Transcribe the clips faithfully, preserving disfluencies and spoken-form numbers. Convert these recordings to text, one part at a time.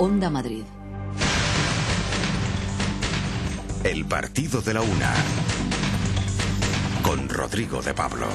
Onda Madrid. El partido de la una, con Rodrigo de Pablo.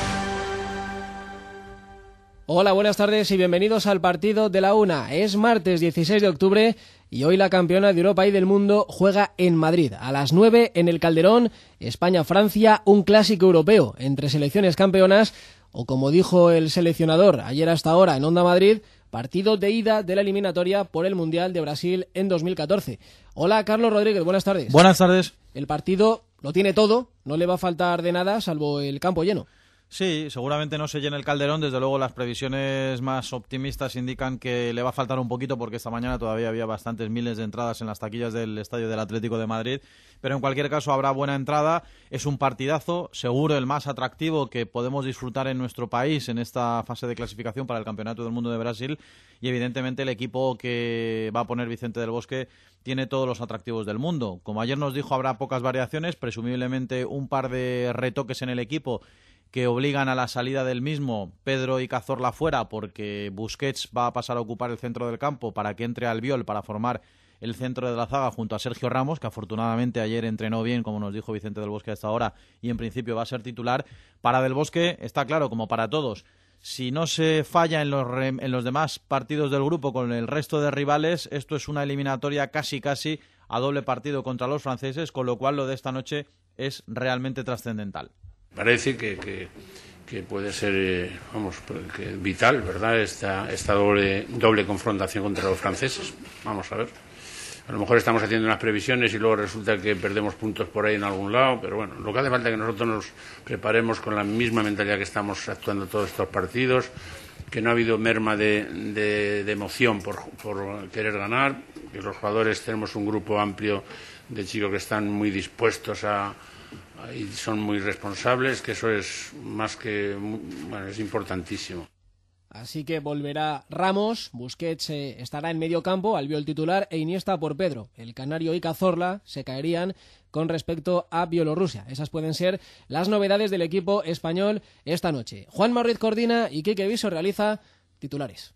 Hola, buenas tardes y bienvenidos al partido de la una. Es martes dieciséis de octubre y hoy la campeona de Europa y del mundo juega en Madrid. A las nueve en el Calderón, España-Francia, un clásico europeo entre selecciones campeonas o, como dijo el seleccionador ayer hasta ahora en Onda Madrid, partido de ida de la eliminatoria por el Mundial de Brasil en dos mil catorce. Hola, Carlos Rodríguez, buenas tardes. Buenas tardes. El partido lo tiene todo, no le va a faltar de nada salvo el campo lleno. Sí, seguramente no se llena el Calderón, desde luego las previsiones más optimistas indican que le va a faltar un poquito porque esta mañana todavía había bastantes miles de entradas en las taquillas del Estadio del Atlético de Madrid, pero en cualquier caso habrá buena entrada, es un partidazo, seguro el más atractivo que podemos disfrutar en nuestro país en esta fase de clasificación para el Campeonato del Mundo de Brasil y evidentemente el equipo que va a poner Vicente del Bosque tiene todos los atractivos del mundo. Como ayer nos dijo, habrá pocas variaciones, presumiblemente un par de retoques en el equipo que obligan a la salida del mismo, Pedro y Cazorla fuera, porque Busquets va a pasar a ocupar el centro del campo para que entre Albiol para formar el centro de la zaga junto a Sergio Ramos, que afortunadamente ayer entrenó bien, como nos dijo Vicente del Bosque hasta ahora, y en principio va a ser titular. Para Del Bosque está claro, como para todos, si no se falla en los, re- en los demás partidos del grupo con el resto de rivales, esto es una eliminatoria casi casi a doble partido contra los franceses, con lo cual lo de esta noche es realmente trascendental. Parece que, que, que puede ser, eh, vamos, que vital, ¿verdad?, esta, esta doble, doble confrontación contra los franceses. Vamos a ver. A lo mejor estamos haciendo unas previsiones y luego resulta que perdemos puntos por ahí en algún lado, pero bueno, lo que hace falta es que nosotros nos preparemos con la misma mentalidad que estamos actuando todos estos partidos, que no ha habido merma de, de, de emoción por, por querer ganar, que los jugadores tenemos un grupo amplio de chicos que están muy dispuestos a... y son muy responsables, que eso es más que, bueno, es importantísimo. Así que volverá Ramos, Busquets eh, estará en medio campo, Albiol titular e Iniesta por Pedro. El Canario y Cazorla se caerían con respecto a Bielorrusia. Esas pueden ser las novedades del equipo español esta noche. Juanma Ruiz coordina y Quique Viso realiza titulares.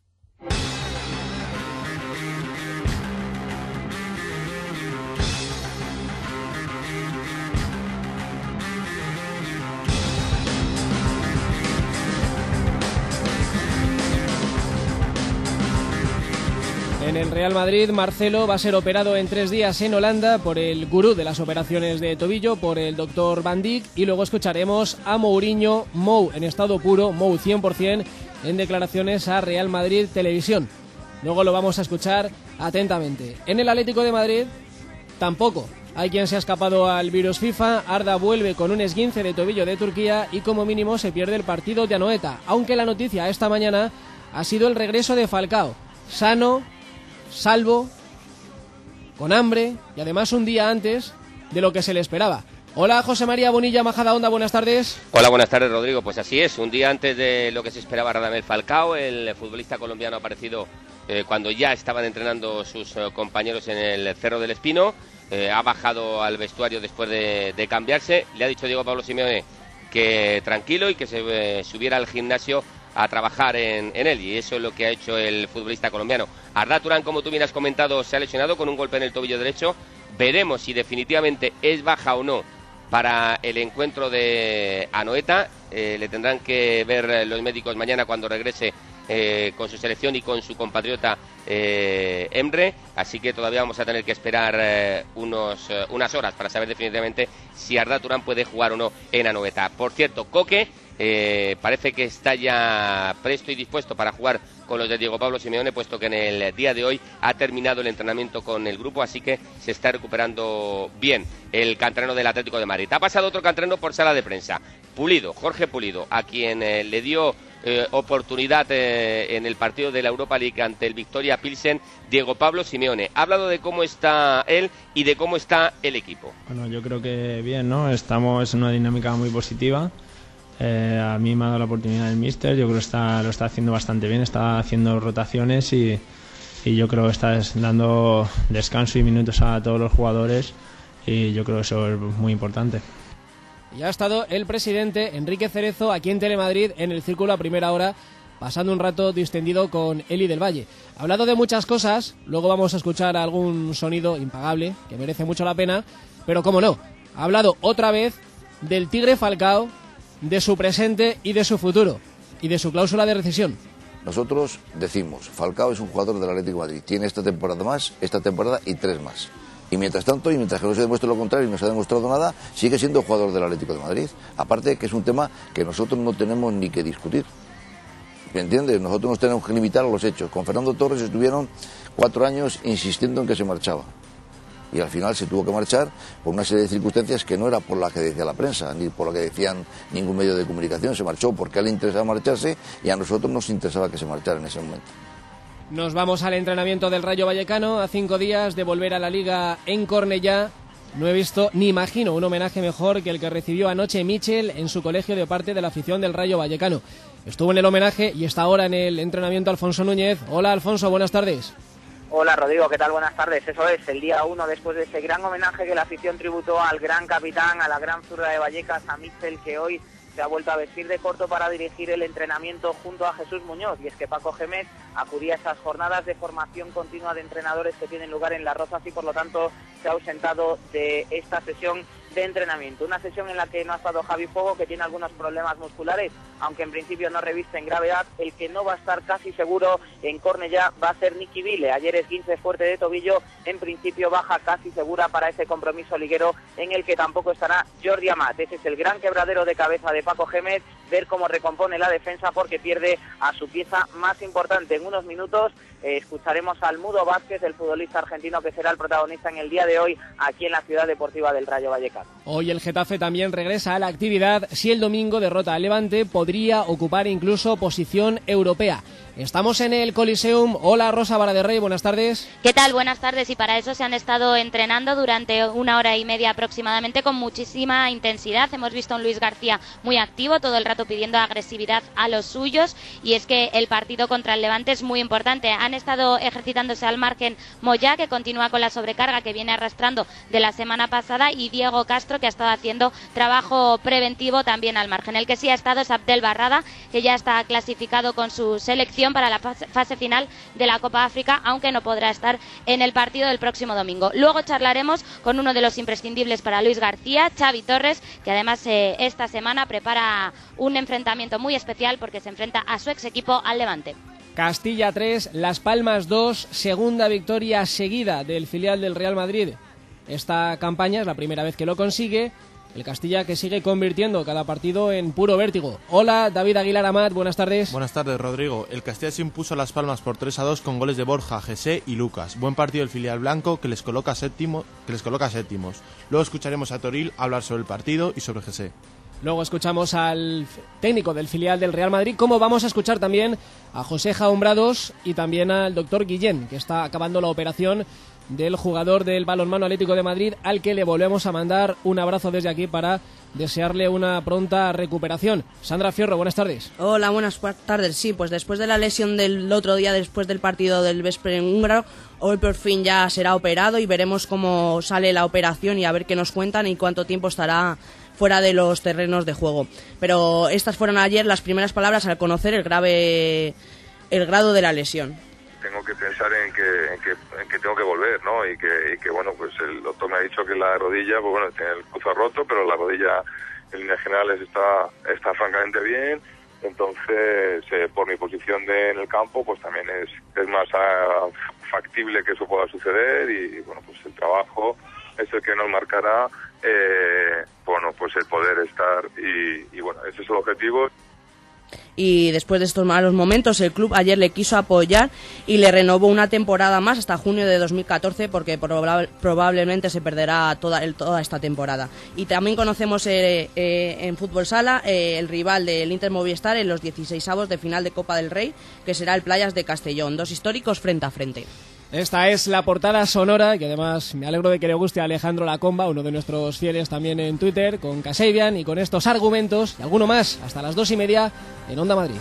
En el Real Madrid, Marcelo va a ser operado en tres días en Holanda por el gurú de las operaciones de tobillo, por el doctor Van Dijk, y luego escucharemos a Mourinho, Mou en estado puro, Mou cien por ciento, en declaraciones a Real Madrid Televisión. Luego lo vamos a escuchar atentamente. En el Atlético de Madrid, tampoco. Hay quien se ha escapado al virus FIFA, Arda vuelve con un esguince de tobillo de Turquía y como mínimo se pierde el partido de Anoeta, aunque la noticia esta mañana ha sido el regreso de Falcao, sano, salvo, con hambre y además un día antes de lo que se le esperaba. Hola, José María Bonilla, Majadahonda, buenas tardes. Hola, buenas tardes, Rodrigo. Pues así es, un día antes de lo que se esperaba Radamel Falcao, el futbolista colombiano ha aparecido eh, cuando ya estaban entrenando sus eh, compañeros en el Cerro del Espino, eh, ha bajado al vestuario después de, de cambiarse, le ha dicho Diego Pablo Simeone que tranquilo y que se eh, subiera al gimnasio a trabajar en, en él, y eso es lo que ha hecho el futbolista colombiano. Arda Turán, como tú bien has comentado, se ha lesionado con un golpe en el tobillo derecho. Veremos si definitivamente es baja o no para el encuentro de Anoeta. Eh, le tendrán que ver los médicos mañana cuando regrese eh, con su selección y con su compatriota eh, Emre, así que todavía vamos a tener que esperar eh, unos, eh, unas horas para saber definitivamente si Arda Turán puede jugar o no en Anoeta. Por cierto, Coque Eh, parece que está ya presto y dispuesto para jugar con los de Diego Pablo Simeone, puesto que en el día de hoy ha terminado el entrenamiento con el grupo, así que se está recuperando bien el canterano del Atlético de Madrid. Ha pasado otro canterano por sala de prensa, Pulido, Jorge Pulido, a quien eh, le dio eh, oportunidad eh, en el partido de la Europa League ante el Victoria Pilsen, Diego Pablo Simeone. Ha hablado de cómo está él y de cómo está el equipo. Bueno, yo creo que bien, ¿no? Estamos en una dinámica muy positiva. Eh, a mí me ha dado la oportunidad el míster, yo creo que está, lo está haciendo bastante bien, está haciendo rotaciones y, y yo creo que está dando descanso y minutos a todos los jugadores y yo creo que eso es muy importante. Y ha estado el presidente Enrique Cerezo aquí en Telemadrid en el Círculo a primera hora pasando un rato distendido con Eli del Valle. Ha hablado de muchas cosas, luego vamos a escuchar algún sonido impagable que merece mucho la pena, pero cómo no, ha hablado otra vez del Tigre Falcao, de su presente y de su futuro, y de su cláusula de rescisión. Nosotros decimos, Falcao es un jugador del Atlético de Madrid, tiene esta temporada más, esta temporada y tres más. Y mientras tanto, y mientras que no se demuestre lo contrario y no se ha demostrado nada, sigue siendo jugador del Atlético de Madrid. Aparte que es un tema que nosotros no tenemos ni que discutir. ¿Me entiendes? Nosotros nos tenemos que limitar a los hechos. Con Fernando Torres estuvieron cuatro años insistiendo en que se marchaba. Y al final se tuvo que marchar por una serie de circunstancias que no era por la que decía la prensa, ni por lo que decían ningún medio de comunicación. Se marchó porque a él le interesaba marcharse y a nosotros nos interesaba que se marchara en ese momento. Nos vamos al entrenamiento del Rayo Vallecano a cinco días de volver a la Liga en Cornellá. No he visto ni imagino un homenaje mejor que el que recibió anoche Michel en su colegio de parte de la afición del Rayo Vallecano. Estuvo en el homenaje y está ahora en el entrenamiento Alfonso Núñez. Hola Alfonso, buenas tardes. Hola Rodrigo, ¿qué tal? Buenas tardes. Eso es, el día uno después de ese gran homenaje que la afición tributó al gran capitán, a la gran zurda de Vallecas, a Michel, que hoy se ha vuelto a vestir de corto para dirigir el entrenamiento junto a Jesús Muñoz. Y es que Paco Gémez acudía a esas jornadas de formación continua de entrenadores que tienen lugar en Las Rozas y por lo tanto se ha ausentado de esta sesión de entrenamiento. Una sesión en la que no ha estado Javi Fuego, que tiene algunos problemas musculares, aunque en principio no revisten gravedad. El que no va a estar casi seguro en Cornellá va a ser Nicky Vile. Ayer esguince fuerte de tobillo, en principio baja casi segura para ese compromiso liguero en el que tampoco estará Jordi Amat. Ese es el gran quebradero de cabeza de Paco Gémez, ver cómo recompone la defensa porque pierde a su pieza más importante. En unos minutos eh, escucharemos al Mudo Vázquez, el futbolista argentino que será el protagonista en el día de hoy aquí en la Ciudad Deportiva del Rayo Vallecano. Hoy el Getafe también regresa a la actividad. Si el domingo derrota al Levante, podría ocupar incluso posición europea. Estamos en el Coliseum. Hola Rosa Vara-de-Rey, buenas tardes. ¿Qué tal? Buenas tardes. Y para eso se han estado entrenando durante una hora y media aproximadamente con muchísima intensidad. Hemos visto a un Luis García muy activo, todo el rato pidiendo agresividad a los suyos, y es que el partido contra el Levante es muy importante. Han estado ejercitándose al margen Moyá, que continúa con la sobrecarga que viene arrastrando de la semana pasada, y Diego Castro, que ha estado haciendo trabajo preventivo también al margen. El que sí ha estado es Abdel Barrada, que ya está clasificado con su selección para la fase final de la Copa África, aunque no podrá estar en el partido del próximo domingo. Luego charlaremos con uno de los imprescindibles para Luis García, Xavi Torres, que además eh, esta semana prepara un enfrentamiento muy especial porque se enfrenta a su ex equipo, al Levante. Castilla tres, Las Palmas dos, segunda victoria seguida del filial del Real Madrid. Esta campaña es la primera vez que lo consigue. El Castilla que sigue convirtiendo cada partido en puro vértigo. Hola, David Aguilar Amat, buenas tardes. Buenas tardes, Rodrigo. El Castilla se impuso a Las Palmas por tres a dos con goles de Borja, José y Lucas. Buen partido del filial blanco que les coloca séptimo, que les coloca séptimos. Luego escucharemos a Toril hablar sobre el partido y sobre José. Luego escuchamos al técnico del filial del Real Madrid, como vamos a escuchar también a José Jaumbrados y también al doctor Guillén, que está acabando la operación del jugador del Balonmano Atlético de Madrid, al que le volvemos a mandar un abrazo desde aquí para desearle una pronta recuperación. Sandra Fierro, buenas tardes. Hola, buenas tardes. Sí, pues después de la lesión del otro día, después del partido del Veszprém húngaro, hoy por fin ya será operado y veremos cómo sale la operación y a ver qué nos cuentan y cuánto tiempo estará fuera de los terrenos de juego. Pero estas fueron ayer las primeras palabras al conocer el grave el grado de la lesión. Tengo que pensar en que, en que, en que tengo que volver, ¿no? Y que, y que, bueno, pues el doctor me ha dicho que la rodilla, pues bueno, tiene el cruzo roto, pero la rodilla en líneas generales está, está francamente bien. Entonces, eh, por mi posición de, en el campo, pues también es, es más uh, factible que eso pueda suceder y, bueno, pues el trabajo es el que nos marcará, eh, bueno, pues el poder estar y, y, bueno, ese es el objetivo. Y después de estos malos momentos el club ayer le quiso apoyar y le renovó una temporada más hasta junio de dos mil catorce porque proba- probablemente se perderá toda, el, toda esta temporada. Y también conocemos eh, eh, en Fútbol Sala eh, el rival del Inter Movistar en los dieciseisavos de final de Copa del Rey, que será el Playas de Castellón, dos históricos frente a frente. Esta es la portada sonora, que además me alegro de que le guste a Alejandro Lacomba, uno de nuestros fieles también en Twitter, con Kasabian y con estos argumentos y alguno más, hasta las dos y media en Onda Madrid.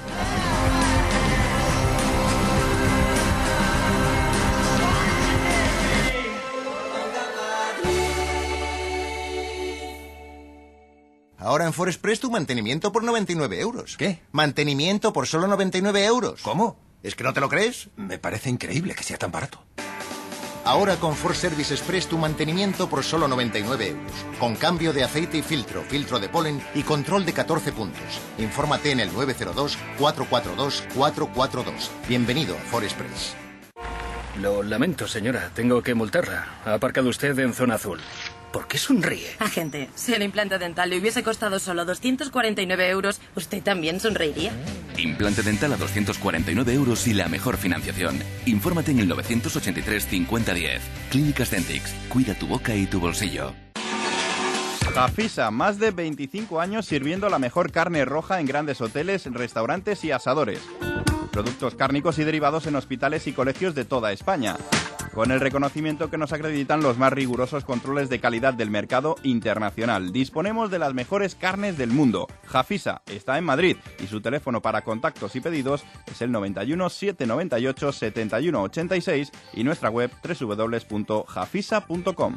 Ahora en Forexpress tu mantenimiento por noventa y nueve euros. ¿Qué? Mantenimiento por solo noventa y nueve euros. ¿Cómo? ¿Es que no te lo crees? Me parece increíble que sea tan barato. Ahora con Ford Service Express tu mantenimiento por solo noventa y nueve euros. Con cambio de aceite y filtro, filtro de polen y control de catorce puntos. Infórmate en el nueve cero dos, cuatro cuatro dos, cuatro cuatro dos. Bienvenido a Ford Express. Lo lamento, señora. Tengo que multarla. Ha aparcado usted en zona azul. ¿Por qué sonríe? Agente, si el implante dental le hubiese costado solo doscientos cuarenta y nueve euros, ¿usted también sonreiría? Implante dental a doscientos cuarenta y nueve euros y la mejor financiación. Infórmate en el nueve ocho tres, cincuenta, diez. Clínicas Dentix. Cuida tu boca y tu bolsillo. Jafisa, más de veinticinco años sirviendo la mejor carne roja en grandes hoteles, restaurantes y asadores. Productos cárnicos y derivados en hospitales y colegios de toda España, con el reconocimiento que nos acreditan los más rigurosos controles de calidad del mercado internacional. Disponemos de las mejores carnes del mundo. Jafisa está en Madrid y su teléfono para contactos y pedidos es el noventa y uno, setecientos noventa y ocho, setenta y uno ochenta y seis y nuestra web doble u doble u doble u punto jafisa punto com.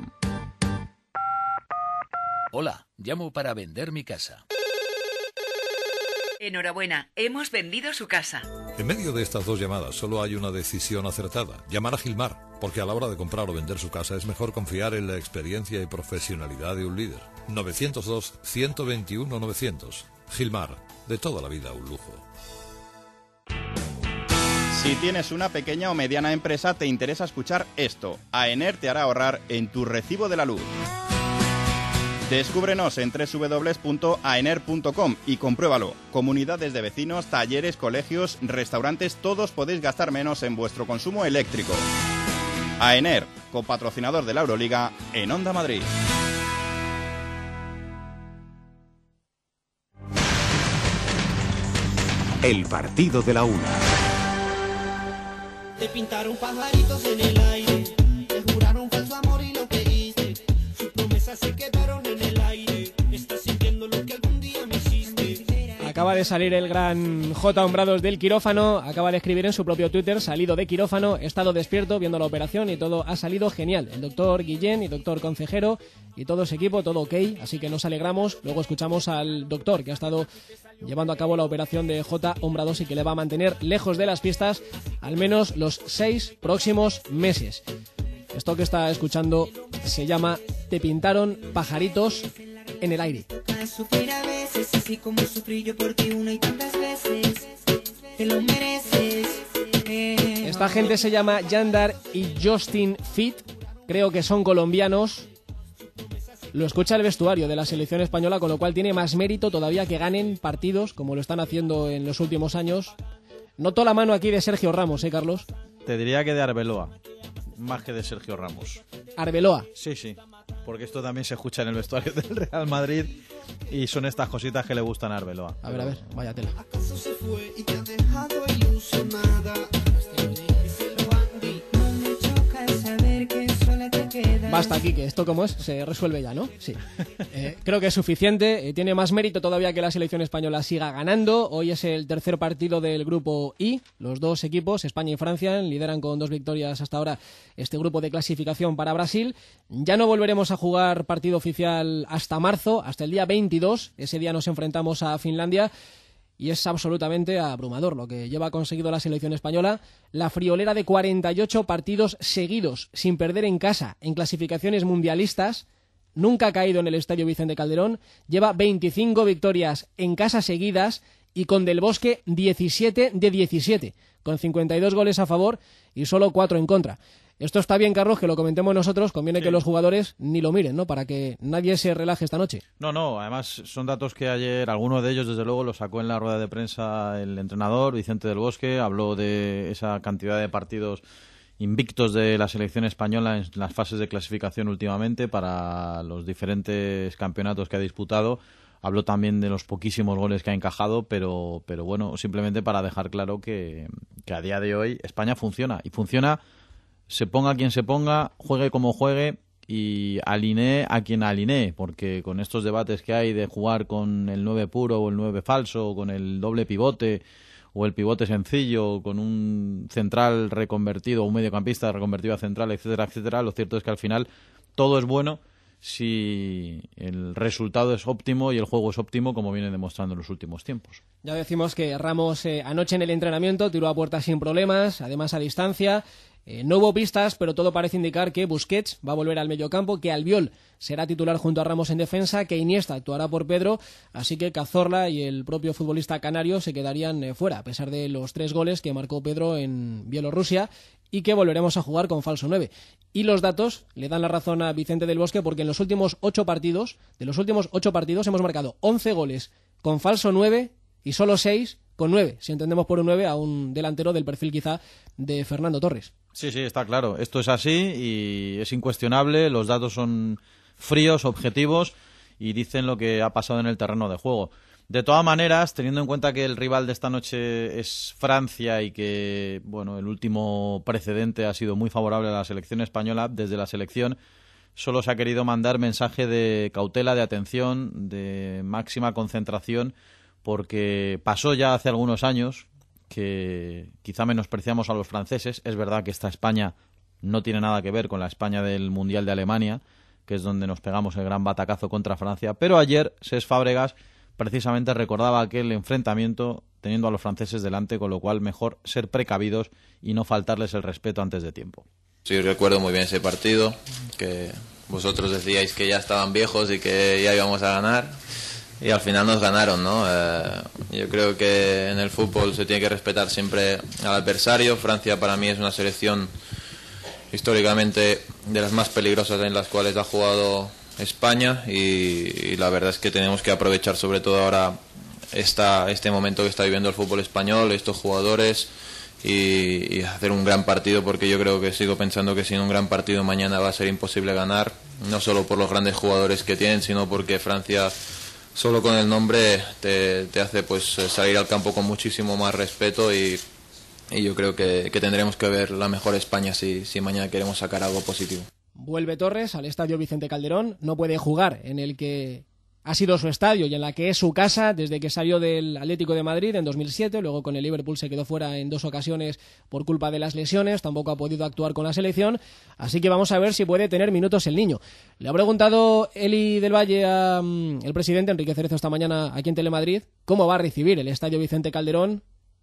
Hola, llamo para vender mi casa. Enhorabuena, hemos vendido su casa. En medio de estas dos llamadas solo hay una decisión acertada: llamar a Gilmar, porque a la hora de comprar o vender su casa es mejor confiar en la experiencia y profesionalidad de un líder. novecientos dos, ciento veintiuno, novecientos. Gilmar, de toda la vida un lujo. Si tienes una pequeña o mediana empresa, te interesa escuchar esto. AENER te hará ahorrar en tu recibo de la luz. Descúbrenos en doble u doble u doble u punto aener punto com y compruébalo. Comunidades de vecinos, talleres, colegios, restaurantes, todos podéis gastar menos en vuestro consumo eléctrico. AENER, copatrocinador de la Euroliga en Onda Madrid. El partido de la una. Te pintaron pajaritos en el aire, te juraron falso amor y lo que hice, sus promesas se quedaron en el aire, estás sintiendo lo que algún día me hiciste. Acaba de salir el gran J. Hombrados del quirófano, acaba de escribir en su propio Twitter: salido de quirófano, he estado despierto viendo la operación y todo ha salido genial. El doctor Guillén y doctor Concejero y todo ese equipo, todo ok, así que nos alegramos. Luego escuchamos al doctor que ha estado llevando a cabo la operación de J. Hombrados y que le va a mantener lejos de las pistas al menos los seis próximos meses. Esto que está escuchando se llama Te pintaron pajaritos en el aire. Sufrir a veces, así como sufrí yo por ti una y tantas veces, te lo mereces. Eh, Esta gente se llama Yandar y Justin Fit, creo que son colombianos. Lo escucha el vestuario de la selección española, con lo cual tiene más mérito todavía que ganen partidos como lo están haciendo en los últimos años. Noto la mano aquí de Sergio Ramos, ¿eh, Carlos? Te diría que de Arbeloa, más que de Sergio Ramos. ¿Arbeloa? Sí, sí, porque esto también se escucha en el vestuario del Real Madrid y son estas cositas que le gustan a Arbeloa. A ver, a ver, vaya tela. ¿Acaso se fue y te ha dejado ilusionada? Basta aquí, que esto como es, se resuelve ya, ¿no? Sí. Eh, creo que es suficiente. Eh, tiene más mérito todavía que la selección española siga ganando. Hoy es el tercer partido del grupo I. Los dos equipos, España y Francia, lideran con dos victorias hasta ahora este grupo de clasificación para Brasil. Ya no volveremos a jugar partido oficial hasta marzo, hasta el día veintidós. Ese día nos enfrentamos a Finlandia. Y es absolutamente abrumador lo que lleva conseguido la selección española. La friolera de cuarenta y ocho partidos seguidos, sin perder en casa, en clasificaciones mundialistas. Nunca ha caído en el Estadio Vicente Calderón. Lleva veinticinco victorias en casa seguidas y con Del Bosque diecisiete de diecisiete, con cincuenta y dos goles a favor y solo cuatro en contra. Esto está bien, Carlos, que lo comentemos nosotros. Conviene sí. que los jugadores ni lo miren, ¿no? Para que nadie se relaje esta noche. No, no, además son datos que ayer, alguno de ellos desde luego lo sacó en la rueda de prensa el entrenador Vicente del Bosque. Habló de esa cantidad de partidos invictos de la selección española en las fases de clasificación últimamente para los diferentes campeonatos que ha disputado. Habló también de los poquísimos goles que ha encajado, pero, pero bueno, simplemente para dejar claro que, que a día de hoy España funciona y funciona. Se ponga quien se ponga, juegue como juegue y alinee a quien alinee, porque con estos debates que hay de jugar con el nueve puro o el nueve falso, o con el doble pivote o el pivote sencillo, con un central reconvertido, un mediocampista reconvertido a central, etcétera, etcétera, lo cierto es que al final todo es bueno si el resultado es óptimo y el juego es óptimo, como viene demostrando en los últimos tiempos. Ya decimos que Ramos eh, anoche en el entrenamiento tiró a puerta sin problemas, además a distancia. Eh, no hubo pistas, pero todo parece indicar que Busquets va a volver al mediocampo, que Albiol será titular junto a Ramos en defensa, que Iniesta actuará por Pedro, así que Cazorla y el propio futbolista canario se quedarían eh, fuera, a pesar de los tres goles que marcó Pedro en Bielorrusia, y que volveremos a jugar con falso nueve. Y los datos le dan la razón a Vicente del Bosque, porque en los últimos ocho partidos, de los últimos ocho partidos hemos marcado once goles con falso nueve y solo seis con nueve, si entendemos por un nueve a un delantero del perfil quizá de Fernando Torres. Sí, sí, está claro. Esto es así y es incuestionable. Los datos son fríos, objetivos y dicen lo que ha pasado en el terreno de juego. De todas maneras, teniendo en cuenta que el rival de esta noche es Francia y que, bueno, el último precedente ha sido muy favorable a la selección española, desde la selección solo se ha querido mandar mensaje de cautela, de atención, de máxima concentración, porque pasó ya hace algunos años que quizá menospreciamos a los franceses. Es verdad que esta España no tiene nada que ver con la España del Mundial de Alemania, que es donde nos pegamos el gran batacazo contra Francia, pero ayer Cesc Fábregas precisamente recordaba aquel enfrentamiento teniendo a los franceses delante, con lo cual mejor ser precavidos y no faltarles el respeto antes de tiempo. Sí, recuerdo muy bien ese partido, que vosotros decíais que ya estaban viejos y que ya íbamos a ganar. Y al final nos ganaron, ¿no? Eh, yo creo que en el fútbol se tiene que respetar siempre al adversario. Francia para mí es una selección históricamente de las más peligrosas en las cuales ha jugado España y, y la verdad es que tenemos que aprovechar sobre todo ahora esta, este momento que está viviendo el fútbol español, estos jugadores y, y hacer un gran partido, porque yo creo que sigo pensando que sin un gran partido mañana va a ser imposible ganar, no solo por los grandes jugadores que tienen, sino porque Francia solo con el nombre te, te hace pues salir al campo con muchísimo más respeto y, y yo creo que, que tendremos que ver la mejor España si, si mañana queremos sacar algo positivo. Vuelve Torres al estadio Vicente Calderón, no puede jugar en el que ha sido su estadio y en la que es su casa desde que salió del Atlético de Madrid en dos mil siete, luego con el Liverpool se quedó fuera en dos ocasiones por culpa de las lesiones, tampoco ha podido actuar con la selección, así que vamos a ver si puede tener minutos el niño. Le ha preguntado Eli del Valle a um, el presidente Enrique Cerezo esta mañana aquí en Telemadrid cómo va a recibir el estadio Vicente Calderón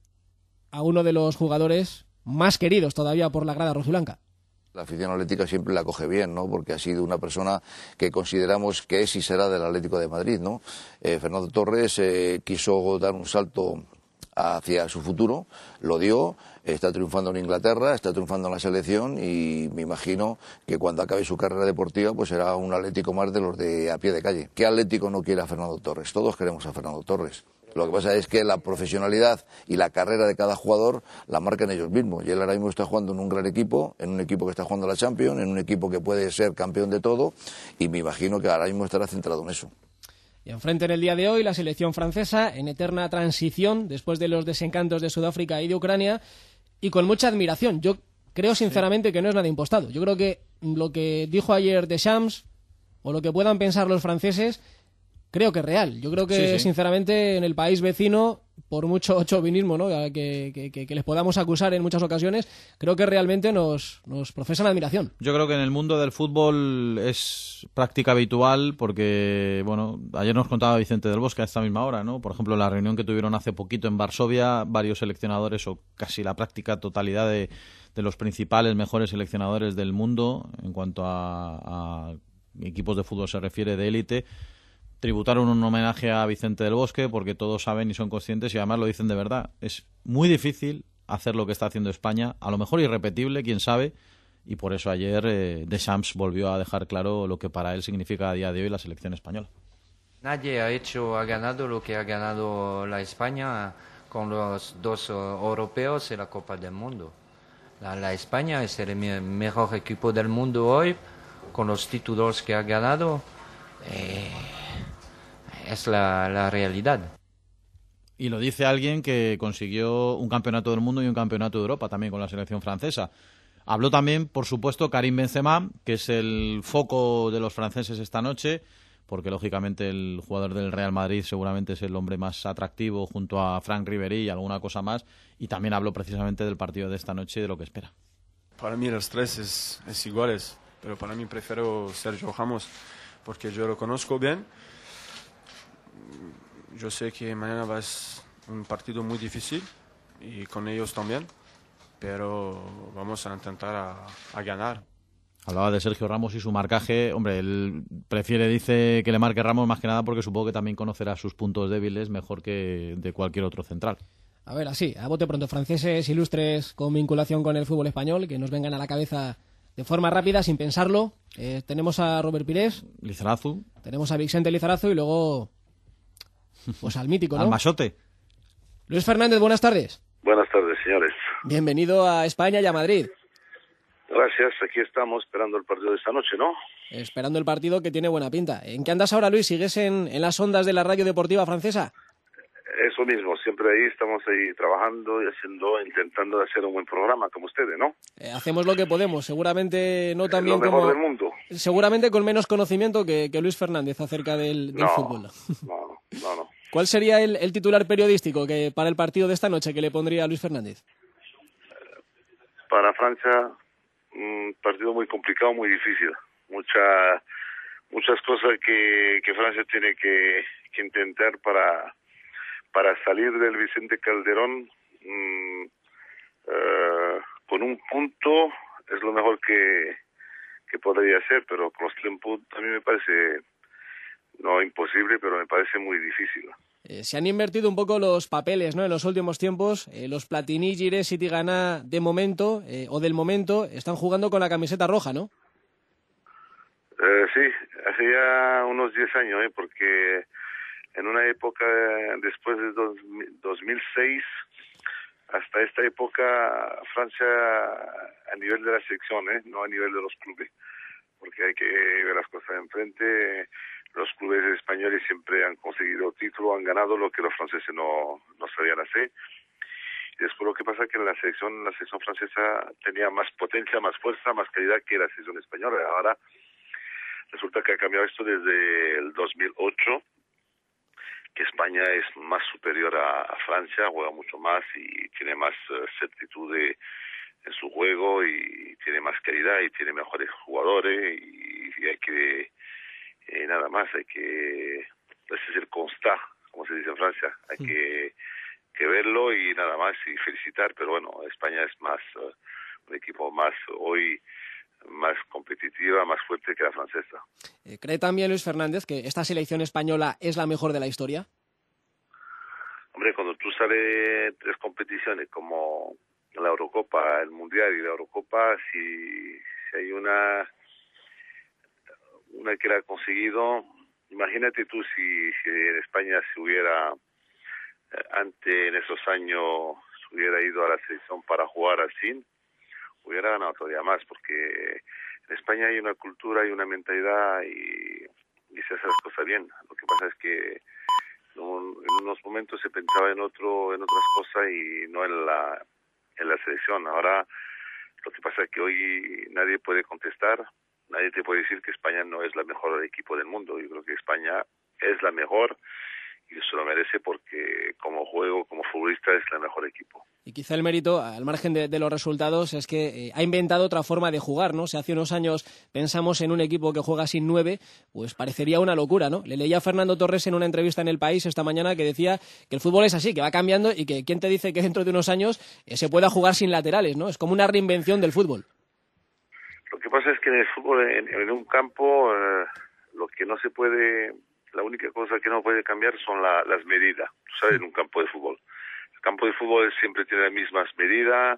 a uno de los jugadores más queridos todavía por la grada rojiblanca. La afición atlética siempre la coge bien, ¿no? Porque ha sido una persona que consideramos que es y será del Atlético de Madrid, ¿no? Eh, Fernando Torres eh, quiso dar un salto hacia su futuro, lo dio, está triunfando en Inglaterra, está triunfando en la selección y me imagino que cuando acabe su carrera deportiva pues será un Atlético más de los de a pie de calle. ¿Qué Atlético no quiere a Fernando Torres? Todos queremos a Fernando Torres. Lo que pasa es que la profesionalidad y la carrera de cada jugador la marcan ellos mismos. Y él ahora mismo está jugando en un gran equipo, en un equipo que está jugando la Champions, en un equipo que puede ser campeón de todo, y me imagino que ahora mismo estará centrado en eso. Y enfrente en el día de hoy la selección francesa en eterna transición después de los desencantos de Sudáfrica y de Ucrania y con mucha admiración. Yo creo sinceramente sí. que no es nada impostado. Yo creo que lo que dijo ayer Deschamps o lo que puedan pensar los franceses creo que es real. Yo creo que, sí, sí. sinceramente, en el país vecino, por mucho chauvinismo, ¿no? que, que, que, que les podamos acusar en muchas ocasiones, creo que realmente nos, nos profesan admiración. Yo creo que en el mundo del fútbol es práctica habitual porque, bueno, ayer nos contaba Vicente del Bosque a esta misma hora, ¿no? Por ejemplo, la reunión que tuvieron hace poquito en Varsovia, varios seleccionadores o casi la práctica totalidad de, de los principales, mejores seleccionadores del mundo en cuanto a, a equipos de fútbol se refiere de élite, tributaron un homenaje a Vicente del Bosque porque todos saben y son conscientes y además lo dicen de verdad. Es muy difícil hacer lo que está haciendo España, a lo mejor irrepetible, quién sabe, y por eso ayer eh, Deschamps volvió a dejar claro lo que para él significa a día de hoy la selección española. Nadie ha hecho, ha ganado lo que ha ganado la España con los dos uh, europeos en la Copa del Mundo. La, la España es el me mejor equipo del mundo hoy, con los títulos que ha ganado. Eh, Es la, la realidad. Y lo dice alguien que consiguió un campeonato del mundo y un campeonato de Europa también con la selección francesa. Habló también, por supuesto, Karim Benzema, que es el foco de los franceses esta noche, porque lógicamente el jugador del Real Madrid seguramente es el hombre más atractivo junto a Franck Ribéry y alguna cosa más. Y también habló precisamente del partido de esta noche y de lo que espera. Para mí los tres es, es iguales, pero para mí prefiero Sergio Ramos. porque yo lo conozco bien. Yo sé que mañana va a ser un partido muy difícil y con ellos también, pero vamos a intentar a, a ganar. Hablaba de Sergio Ramos y su marcaje. Hombre, él prefiere, dice, que le marque Ramos más que nada porque supongo que también conocerá sus puntos débiles mejor que de cualquier otro central. A ver, así, a bote pronto, franceses ilustres con vinculación con el fútbol español, que nos vengan a la cabeza de forma rápida, sin pensarlo. Eh, tenemos a Robert Pires. Lizarazu. Tenemos a Vicente Lizarazu y luego, pues al mítico, ¿no? Al Machote. Luis Fernández, buenas tardes. Buenas tardes, señores. Bienvenido a España y a Madrid. Gracias, aquí estamos esperando el partido de esta noche, ¿no? Esperando el partido que tiene buena pinta. ¿En qué andas ahora, Luis? ¿Sigues en, en las ondas de la radio deportiva francesa? Eso mismo, siempre ahí, estamos ahí trabajando y haciendo, intentando hacer un buen programa como ustedes, ¿no? Eh, hacemos lo que podemos, seguramente no tan bien lo mejor como... del mundo. Seguramente con menos conocimiento que, que Luis Fernández acerca del, del no, fútbol. No, no, no. ¿Cuál sería el, el titular periodístico que para el partido de esta noche que le pondría a Luis Fernández? Para Francia, un partido muy complicado, muy difícil. Mucha, muchas cosas que, que Francia tiene que, que intentar para... para salir del Vicente Calderón mmm, uh, con un punto es lo mejor que, que podría hacer, pero con los tres puntos a mí me parece, no imposible, pero me parece muy difícil. Eh, se han invertido un poco los papeles, ¿no? En los últimos tiempos, eh, los Platini, Gires y Tigana de momento, eh, o del momento, están jugando con la camiseta roja, ¿no? Uh, sí, hace ya unos diez años, ¿eh? Porque en una época, después de dos, dos mil seis, hasta esta época, Francia, a nivel de la selección, ¿eh? No a nivel de los clubes, porque hay que ver las cosas enfrente. Los clubes españoles siempre han conseguido título, han ganado lo que los franceses no, no sabían hacer. Y después lo que pasa es que en la selección, la selección francesa tenía más potencia, más fuerza, más calidad que la selección española. Ahora resulta que ha cambiado esto desde el dos mil ocho, que España es más superior a, a Francia, juega mucho más y tiene más uh, certitud de, en su juego y tiene más calidad y tiene mejores jugadores y, y hay que, eh, nada más, hay que, ese es el constat, como se dice en Francia, hay sí. que, que verlo y nada más y felicitar, pero bueno, España es más, uh, un equipo más hoy, más competitiva, más fuerte que la francesa. ¿Cree también Luis Fernández que esta selección española es la mejor de la historia? Hombre, cuando tú sales tres competiciones como la Eurocopa, el Mundial y la Eurocopa, si, si hay una una que la ha conseguido, imagínate tú si, si en España se hubiera, eh, antes en esos años, se hubiera ido a la selección para jugar así, hubiera ganado todavía más, porque en España hay una cultura y una mentalidad y, y se hace las cosas bien. Lo que pasa es que en, un, en unos momentos se pensaba en otro, en otras cosas y no en la en la selección. Ahora lo que pasa es que hoy nadie puede contestar, nadie te puede decir que España no es la mejor equipo del mundo. Yo creo que España es la mejor y se lo merece porque como juego, como futbolista es el mejor equipo. Y quizá el mérito, al margen de, de los resultados, es que eh, ha inventado otra forma de jugar, ¿no? Si hace unos años pensamos en un equipo que juega sin nueve, pues parecería una locura, ¿no? Le leía a Fernando Torres en una entrevista en El País esta mañana que decía que el fútbol es así, que va cambiando y que quién te dice que dentro de unos años eh, se pueda jugar sin laterales, ¿no? Es como una reinvención del fútbol. Lo que pasa es que en el fútbol, en, en un campo, eh, lo que no se puede... La única cosa que no puede cambiar son la, las medidas, ¿sabes? En un campo de fútbol. El campo de fútbol siempre tiene las mismas medidas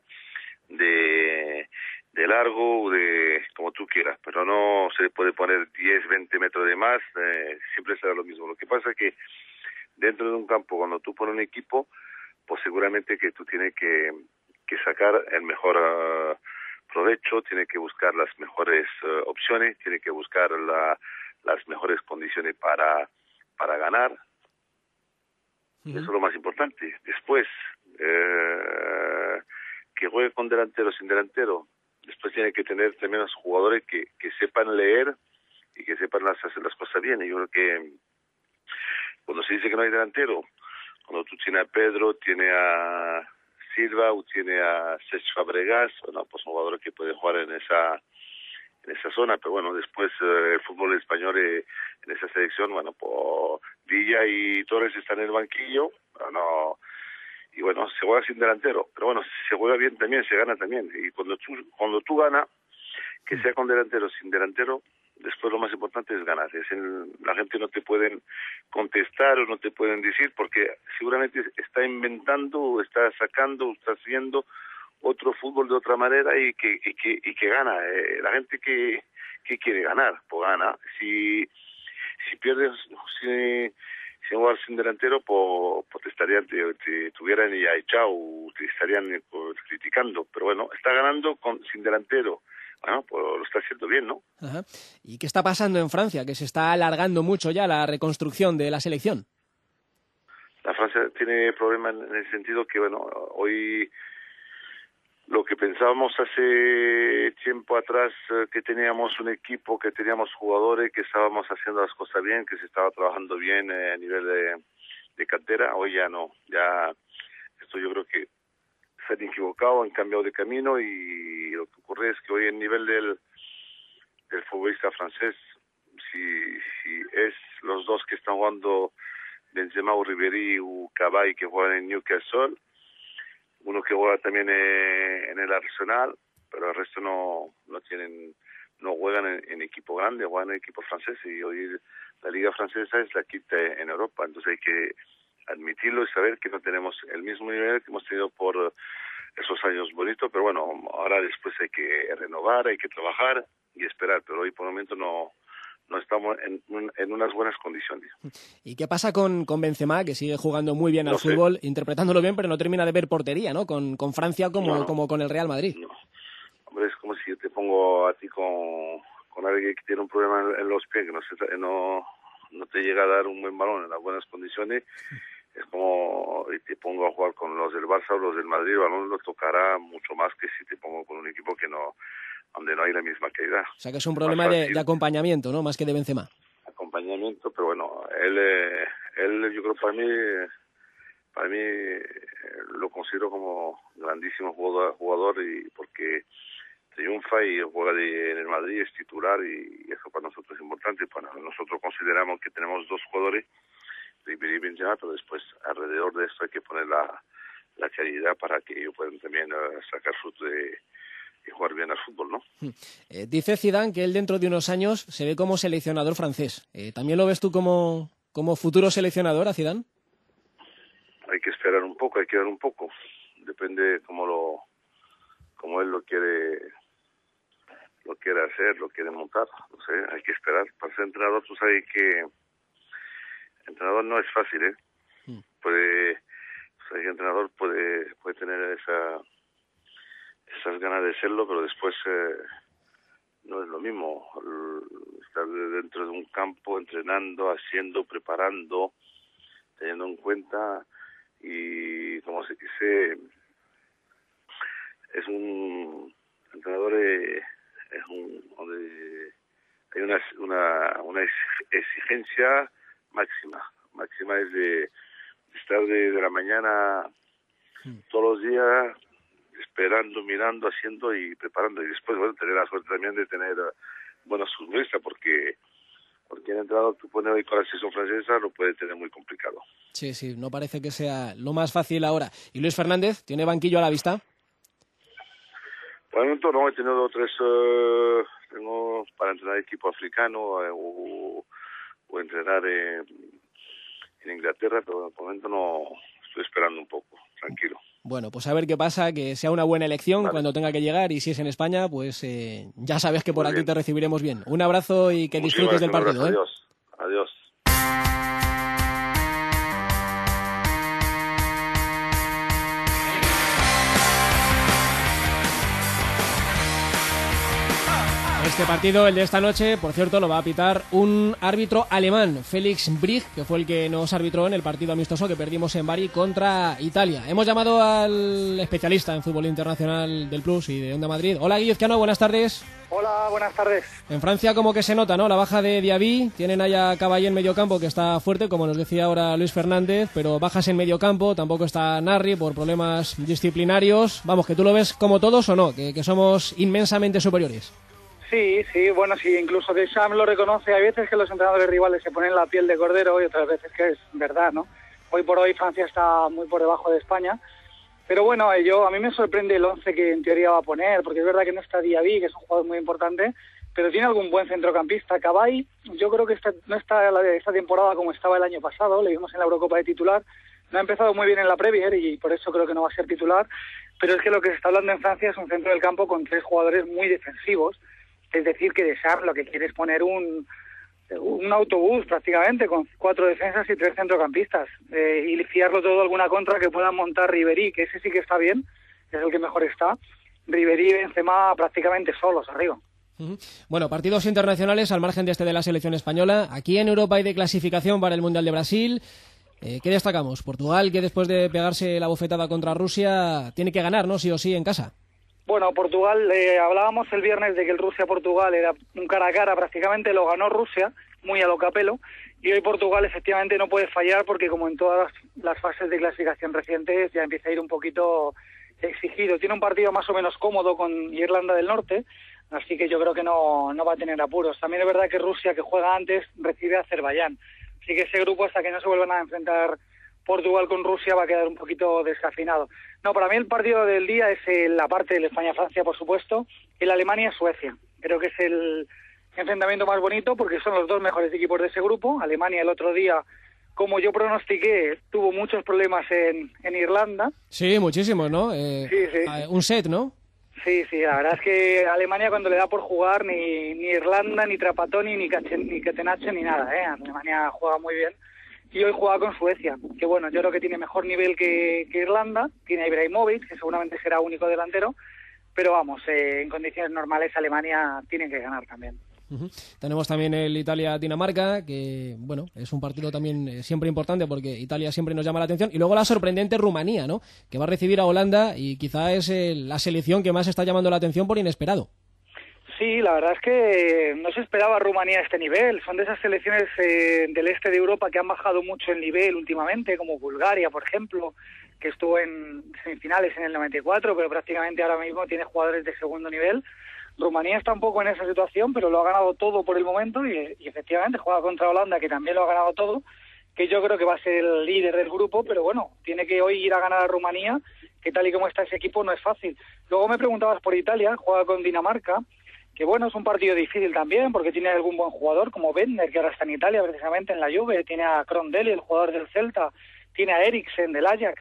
de, de largo, de como tú quieras, pero no se le puede poner diez, veinte metros de más, eh, siempre será lo mismo. Lo que pasa es que dentro de un campo, cuando tú pones un equipo, pues seguramente que tú tienes que, que sacar el mejor uh, provecho, tienes que buscar las mejores uh, opciones, tienes que buscar la... las mejores condiciones para para ganar. Uh-huh. Eso es lo más importante. Después, eh, que juegue con delantero sin delantero. Después tiene que tener también los jugadores que, que sepan leer y que sepan las, hacer las cosas bien. Y yo creo que cuando se dice que no hay delantero, cuando tú tienes a Pedro, tienes a Silva o tienes a Cesc Fabregas, bueno, pues son jugadores que pueden jugar en esa en esa zona, pero bueno, después eh, el fútbol español eh, en esa selección, bueno, pues Villa y Torres están en el banquillo, no, y bueno, se juega sin delantero, pero bueno, se juega bien también, se gana también, y cuando tú, cuando tú ganas, que sea con delantero, sin delantero, después lo más importante es ganar. Es el, la gente no te pueden contestar o no te pueden decir porque seguramente está inventando, está sacando, está haciendo otro fútbol de otra manera y que y que, y que gana. Eh, la gente que, que quiere ganar, pues gana. Si si pierdes, si, si jugar sin delantero, pues, pues te estarían, te, te tuvieran ya echado, te estarían pues, criticando. Pero bueno, está ganando con sin delantero. Bueno, pues lo está haciendo bien, ¿no? Ajá. ¿Y qué está pasando en Francia? Que se está alargando mucho ya la reconstrucción de la selección. La Francia tiene problemas en el sentido que, bueno, hoy lo que pensábamos hace tiempo atrás, eh, que teníamos un equipo, que teníamos jugadores, que estábamos haciendo las cosas bien, que se estaba trabajando bien eh, a nivel de, de cantera, hoy ya no. Ya esto yo creo que se han equivocado, han cambiado de camino y lo que ocurre es que hoy el nivel del, del futbolista francés, si, si es los dos que están jugando, Benzema o Ribéry o Cavani, que juegan en Newcastle, uno que juega también eh, en el Arsenal, pero el resto no no tienen no juegan en, en equipo grande, juegan en equipo francés y hoy la liga francesa es la quinta en Europa, entonces hay que admitirlo y saber que no tenemos el mismo nivel que hemos tenido por esos años bonitos, pero bueno, ahora después hay que renovar, hay que trabajar y esperar, pero hoy por el momento no no estamos en, en unas buenas condiciones. ¿Y qué pasa con, con Benzema, que sigue jugando muy bien al no sé. fútbol, interpretándolo bien, pero no termina de ver portería, ¿no? Con, con Francia como, No. como con el Real Madrid. No. Hombre, es como si yo te pongo a ti con, con alguien que tiene un problema en, en los pies, que no, se, no, no te llega a dar un buen balón en las buenas condiciones. Es como y te pongo a jugar con los del Barça o los del Madrid, el balón lo tocará mucho más que si te pongo con un equipo que no, donde no hay la misma calidad. O sea que es un problema de, de acompañamiento, ¿no? Más que de Benzema. Acompañamiento, pero bueno, él, eh, él yo creo para mí, para mí eh, lo considero como grandísimo jugador, jugador y porque triunfa y juega de, en el Madrid, es titular y, y eso para nosotros es importante. Para nosotros consideramos que tenemos dos jugadores, Ribéry y Benzema, pero después alrededor de esto hay que poner la, la calidad para que ellos puedan también uh, sacar fruto de y jugar bien al fútbol, ¿no? Eh, dice Zidane que él dentro de unos años se ve como seleccionador francés. Eh, ¿También lo ves tú como, como futuro seleccionador a Zidane? Hay que esperar un poco, hay que dar un poco. Depende cómo lo, cómo él lo quiere, lo quiere hacer, lo quiere montar. No sé, hay que esperar. Para ser entrenador, tú sabes que entrenador no es fácil, ¿eh? Mm. Puede, o sea, el entrenador puede, puede tener esa esas ganas de serlo, pero después eh, no es lo mismo estar dentro de un campo entrenando, haciendo, preparando, teniendo en cuenta y como se dice es un entrenador eh, es un donde hay una una una exigencia máxima máxima es de, de estar de, de la mañana todos los días esperando, mirando, haciendo y preparando y después bueno tener la suerte también de tener uh, buenos futbolistas porque porque el entrenador tú pones hoy con la selección francesa lo puede tener muy complicado. Sí, sí, no parece que sea lo más fácil ahora. ¿Y Luis Fernández tiene banquillo a la vista? Por el momento no, he tenido tres uh, tengo para entrenar equipo africano eh, o, o entrenar eh, en Inglaterra, pero por el momento no estoy esperando un poco, tranquilo. Bueno, pues a ver qué pasa, que sea una buena elección vale. Cuando tenga que llegar y si es en España, pues eh, ya sabes que por Muy aquí bien. Te recibiremos bien. Un abrazo y que Muchísimas disfrutes del partido. ¿eh? Adiós. Adiós. Este partido, el de esta noche, por cierto, lo va a pitar un árbitro alemán, Felix Brig, que fue el que nos arbitró en el partido amistoso que perdimos en Bari contra Italia. Hemos llamado al especialista en fútbol internacional del Plus y de Onda Madrid. Hola, Guillezcano, buenas tardes. Hola, buenas tardes. En Francia como que se nota, ¿no? La baja de Diaby, tienen allá Caballé en medio campo que está fuerte, como nos decía ahora Luis Fernández, pero bajas en medio campo, tampoco está Narri por problemas disciplinarios. Vamos, que tú lo ves como todos o no, que, que somos inmensamente superiores. Sí, sí, bueno, sí, incluso que Sam lo reconoce. Hay veces que los entrenadores rivales se ponen la piel de cordero y otras veces que es verdad, ¿no? Hoy por hoy Francia está muy por debajo de España. Pero bueno, yo a mí me sorprende el once que en teoría va a poner, porque es verdad que no está Diaby, que es un jugador muy importante, pero tiene algún buen centrocampista. Cavani, yo creo que está, no está la, esta temporada como estaba el año pasado, le vimos en la Eurocopa de titular. No ha empezado muy bien en la Premier y por eso creo que no va a ser titular, pero es que lo que se está hablando en Francia es un centro del campo con tres jugadores muy defensivos. Es decir, que Deschamps lo que quiere es poner un, un autobús prácticamente con cuatro defensas y tres centrocampistas eh, y fiarlo todo a alguna contra que puedan montar Ribéry, que ese sí que está bien, es el que mejor está. Ribéry y Benzema prácticamente solos arriba. Uh-huh. Bueno, partidos internacionales al margen de este de la selección española. Aquí en Europa hay de clasificación para el Mundial de Brasil. Eh, ¿Qué destacamos? Portugal, que después de pegarse la bofetada contra Rusia tiene que ganar, ¿no? Sí o sí en casa. Bueno, Portugal, eh, hablábamos el viernes de que el Rusia-Portugal era un cara a cara, prácticamente lo ganó Rusia, muy a lo capelo, y hoy Portugal efectivamente no puede fallar porque como en todas las fases de clasificación recientes ya empieza a ir un poquito exigido. Tiene un partido más o menos cómodo con Irlanda del Norte, así que yo creo que no, no va a tener apuros. También es verdad que Rusia, que juega antes, recibe a Azerbaiyán, así que ese grupo hasta que no se vuelvan a enfrentar Portugal con Rusia va a quedar un poquito desafinado. No, para mí el partido del día es el, la parte de España-Francia, por supuesto, y la Alemania-Suecia. Creo que es el enfrentamiento más bonito porque son los dos mejores equipos de ese grupo. Alemania el otro día, como yo pronostiqué, tuvo muchos problemas en, en Irlanda. Sí, muchísimos, ¿no? Eh, sí, sí. Un set, ¿no? Sí, sí, la verdad es que Alemania cuando le da por jugar ni, ni Irlanda, ni Trapattoni, ni, ni Catenaccio, ni nada, ¿eh? Alemania juega muy bien. Y hoy juega con Suecia, que bueno, yo creo que tiene mejor nivel que, que Irlanda, tiene a Ibrahimovic, que seguramente será único delantero, pero vamos, eh, en condiciones normales Alemania tiene que ganar también. Uh-huh. Tenemos también el Italia-Dinamarca, que bueno, es un partido también eh, siempre importante porque Italia siempre nos llama la atención, y luego la sorprendente Rumanía, ¿no? Que va a recibir a Holanda y quizá es eh, la selección que más está llamando la atención por inesperado. Sí, la verdad es que no se esperaba Rumanía a este nivel. Son de esas selecciones eh, del este de Europa que han bajado mucho el nivel últimamente, como Bulgaria, por ejemplo, que estuvo en semifinales en el noventa y cuatro, pero prácticamente ahora mismo tiene jugadores de segundo nivel. Rumanía está un poco en esa situación, pero lo ha ganado todo por el momento y, y efectivamente juega contra Holanda, que también lo ha ganado todo, que yo creo que va a ser el líder del grupo, pero bueno, tiene que hoy ir a ganar a Rumanía, que tal y como está ese equipo no es fácil. Luego me preguntabas por Italia, juega con Dinamarca, que bueno, es un partido difícil también porque tiene algún buen jugador como Bender, que ahora está en Italia precisamente en la Juve, tiene a Crondelli, el jugador del Celta, tiene a Eriksen del Ajax.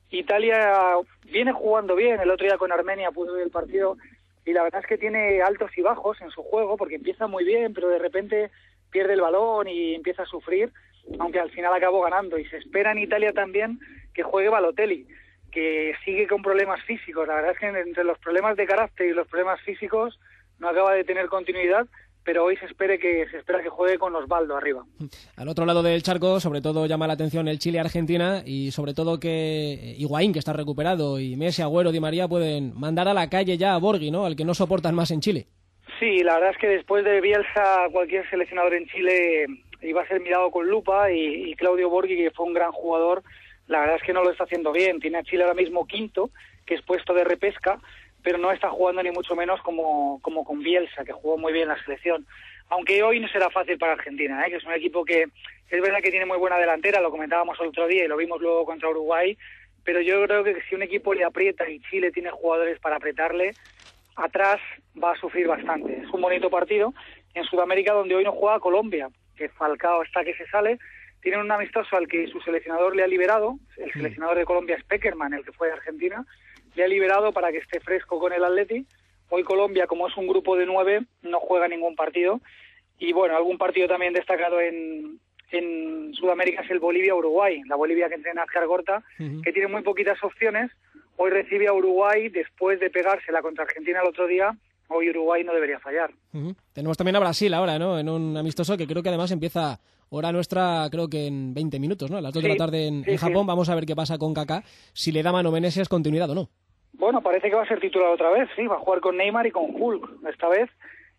Italia viene jugando bien, el otro día con Armenia pudo ver el partido y la verdad es que tiene altos y bajos en su juego porque empieza muy bien, pero de repente pierde el balón y empieza a sufrir, aunque al final acabó ganando. Y se espera en Italia también que juegue Balotelli, que sigue con problemas físicos. La verdad es que entre los problemas de carácter y los problemas físicos no acaba de tener continuidad, pero hoy se espera que se espera que juegue con Osvaldo arriba. Al otro lado del charco, sobre todo llama la atención el Chile-Argentina y sobre todo que Higuaín, que está recuperado, y Messi, Agüero, Di María pueden mandar a la calle ya a Borghi, ¿no? Al que no soportan más en Chile. Sí, la verdad es que después de Bielsa cualquier seleccionador en Chile iba a ser mirado con lupa y, y Claudio Borghi, que fue un gran jugador, la verdad es que no lo está haciendo bien. Tiene a Chile ahora mismo quinto, que es puesto de repesca, pero no está jugando ni mucho menos como, como con Bielsa, que jugó muy bien la selección. Aunque hoy no será fácil para Argentina, ¿eh? Que es un equipo que es verdad que tiene muy buena delantera, lo comentábamos el otro día y lo vimos luego contra Uruguay, pero yo creo que si un equipo le aprieta y Chile tiene jugadores para apretarle, atrás va a sufrir bastante. Es un bonito partido en Sudamérica donde hoy no juega Colombia, que Falcao está que se sale. Tienen un amistoso al que su seleccionador le ha liberado, el seleccionador de Colombia es Peckerman, el que fue de Argentina, le ha liberado para que esté fresco con el Atleti. Hoy Colombia, como es un grupo de nueve, no juega ningún partido. Y bueno, algún partido también destacado en, en Sudamérica es el Bolivia-Uruguay. La Bolivia que entrena Azcar Gorta, uh-huh. que tiene muy poquitas opciones. Hoy recibe a Uruguay después de pegársela contra Argentina el otro día. Hoy Uruguay no debería fallar. Uh-huh. Tenemos también a Brasil ahora, ¿no? En un amistoso que creo que además empieza hora nuestra, creo que en veinte minutos, ¿no? A las dos sí, de la tarde en, sí, en Japón. Sí. Vamos a ver qué pasa con Kaká, si le da Manu Meneses continuidad o no. Bueno, parece que va a ser titular otra vez, sí, va a jugar con Neymar y con Hulk esta vez,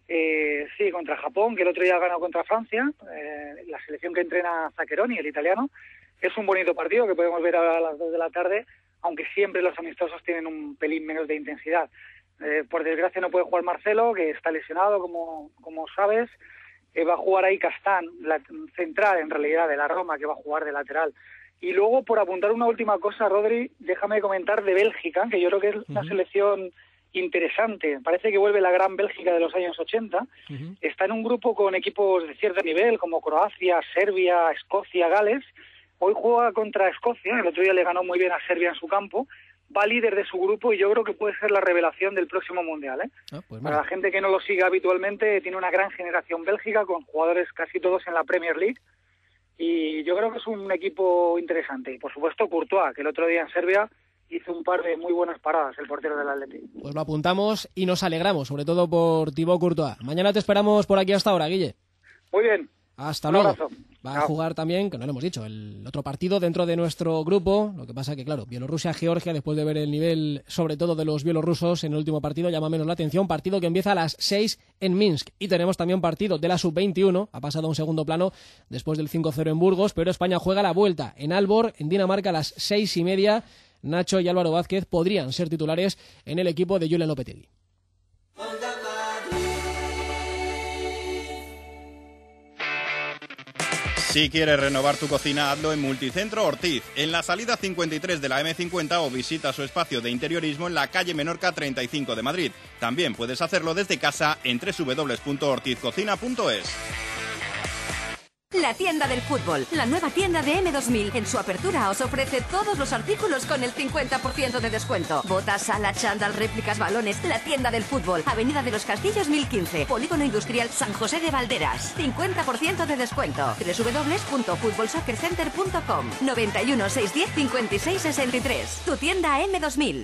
eh, sí, contra Japón, que el otro día ganó contra Francia, eh, la selección que entrena Zaccheroni, el italiano. Es un bonito partido que podemos ver ahora a las dos de la tarde, aunque siempre los amistosos tienen un pelín menos de intensidad. Eh, por desgracia no puede jugar Marcelo, que está lesionado, como, como sabes. Eh, va a jugar ahí Castán, la central en realidad de la Roma, que va a jugar de lateral. Y luego, por apuntar una última cosa, Rodri, déjame comentar de Bélgica, que yo creo que es una uh-huh. selección interesante. Parece que vuelve la gran Bélgica de los años ochenta. Uh-huh. Está en un grupo con equipos de cierto nivel, como Croacia, Serbia, Escocia, Gales. Hoy juega contra Escocia, el otro día le ganó muy bien a Serbia en su campo. Va líder de su grupo y yo creo que puede ser la revelación del próximo Mundial, ¿eh? Ah, pues para la gente que no lo siga habitualmente, tiene una gran generación Bélgica con jugadores casi todos en la Premier League y yo creo que es un equipo interesante. Y por supuesto Courtois, que el otro día en Serbia hizo un par de muy buenas paradas, el portero del Atleti. Pues lo apuntamos y nos alegramos, sobre todo por Thibaut Courtois. Mañana te esperamos por aquí hasta ahora, Guille. Muy bien. Hasta un luego. Abrazo. Va a jugar también, que no lo hemos dicho, el otro partido dentro de nuestro grupo. Lo que pasa que, claro, Bielorrusia-Georgia, después de ver el nivel, sobre todo de los bielorrusos en el último partido, llama menos la atención. Partido que empieza a las seis en Minsk. Y tenemos también partido de la sub veintiuno. Ha pasado a un segundo plano después del cinco cero en Burgos, pero España juega la vuelta en Aalborg, en Dinamarca, a las seis y media. Nacho y Álvaro Vázquez podrían ser titulares en el equipo de Julen Lopetegui. Si quieres renovar tu cocina, hazlo en Multicentro Ortiz, en la salida cincuenta y tres de la eme cincuenta o visita su espacio de interiorismo en la calle Menorca treinta y cinco de Madrid. También puedes hacerlo desde casa en doble u doble u doble u punto ortiz cocina punto es. La tienda del fútbol, la nueva tienda de eme dos mil. En su apertura os ofrece todos los artículos con el cincuenta por ciento de descuento. Botas, sala, chándal, réplicas, balones. La tienda del fútbol, Avenida de los Castillos mil quince, Polígono Industrial San José de Valderas. cincuenta por ciento de descuento. doble u doble u doble u punto fútbol soccer center punto com. noventa y uno, seiscientos diez, cincuenta y seis sesenta y tres. Tu tienda eme dos mil.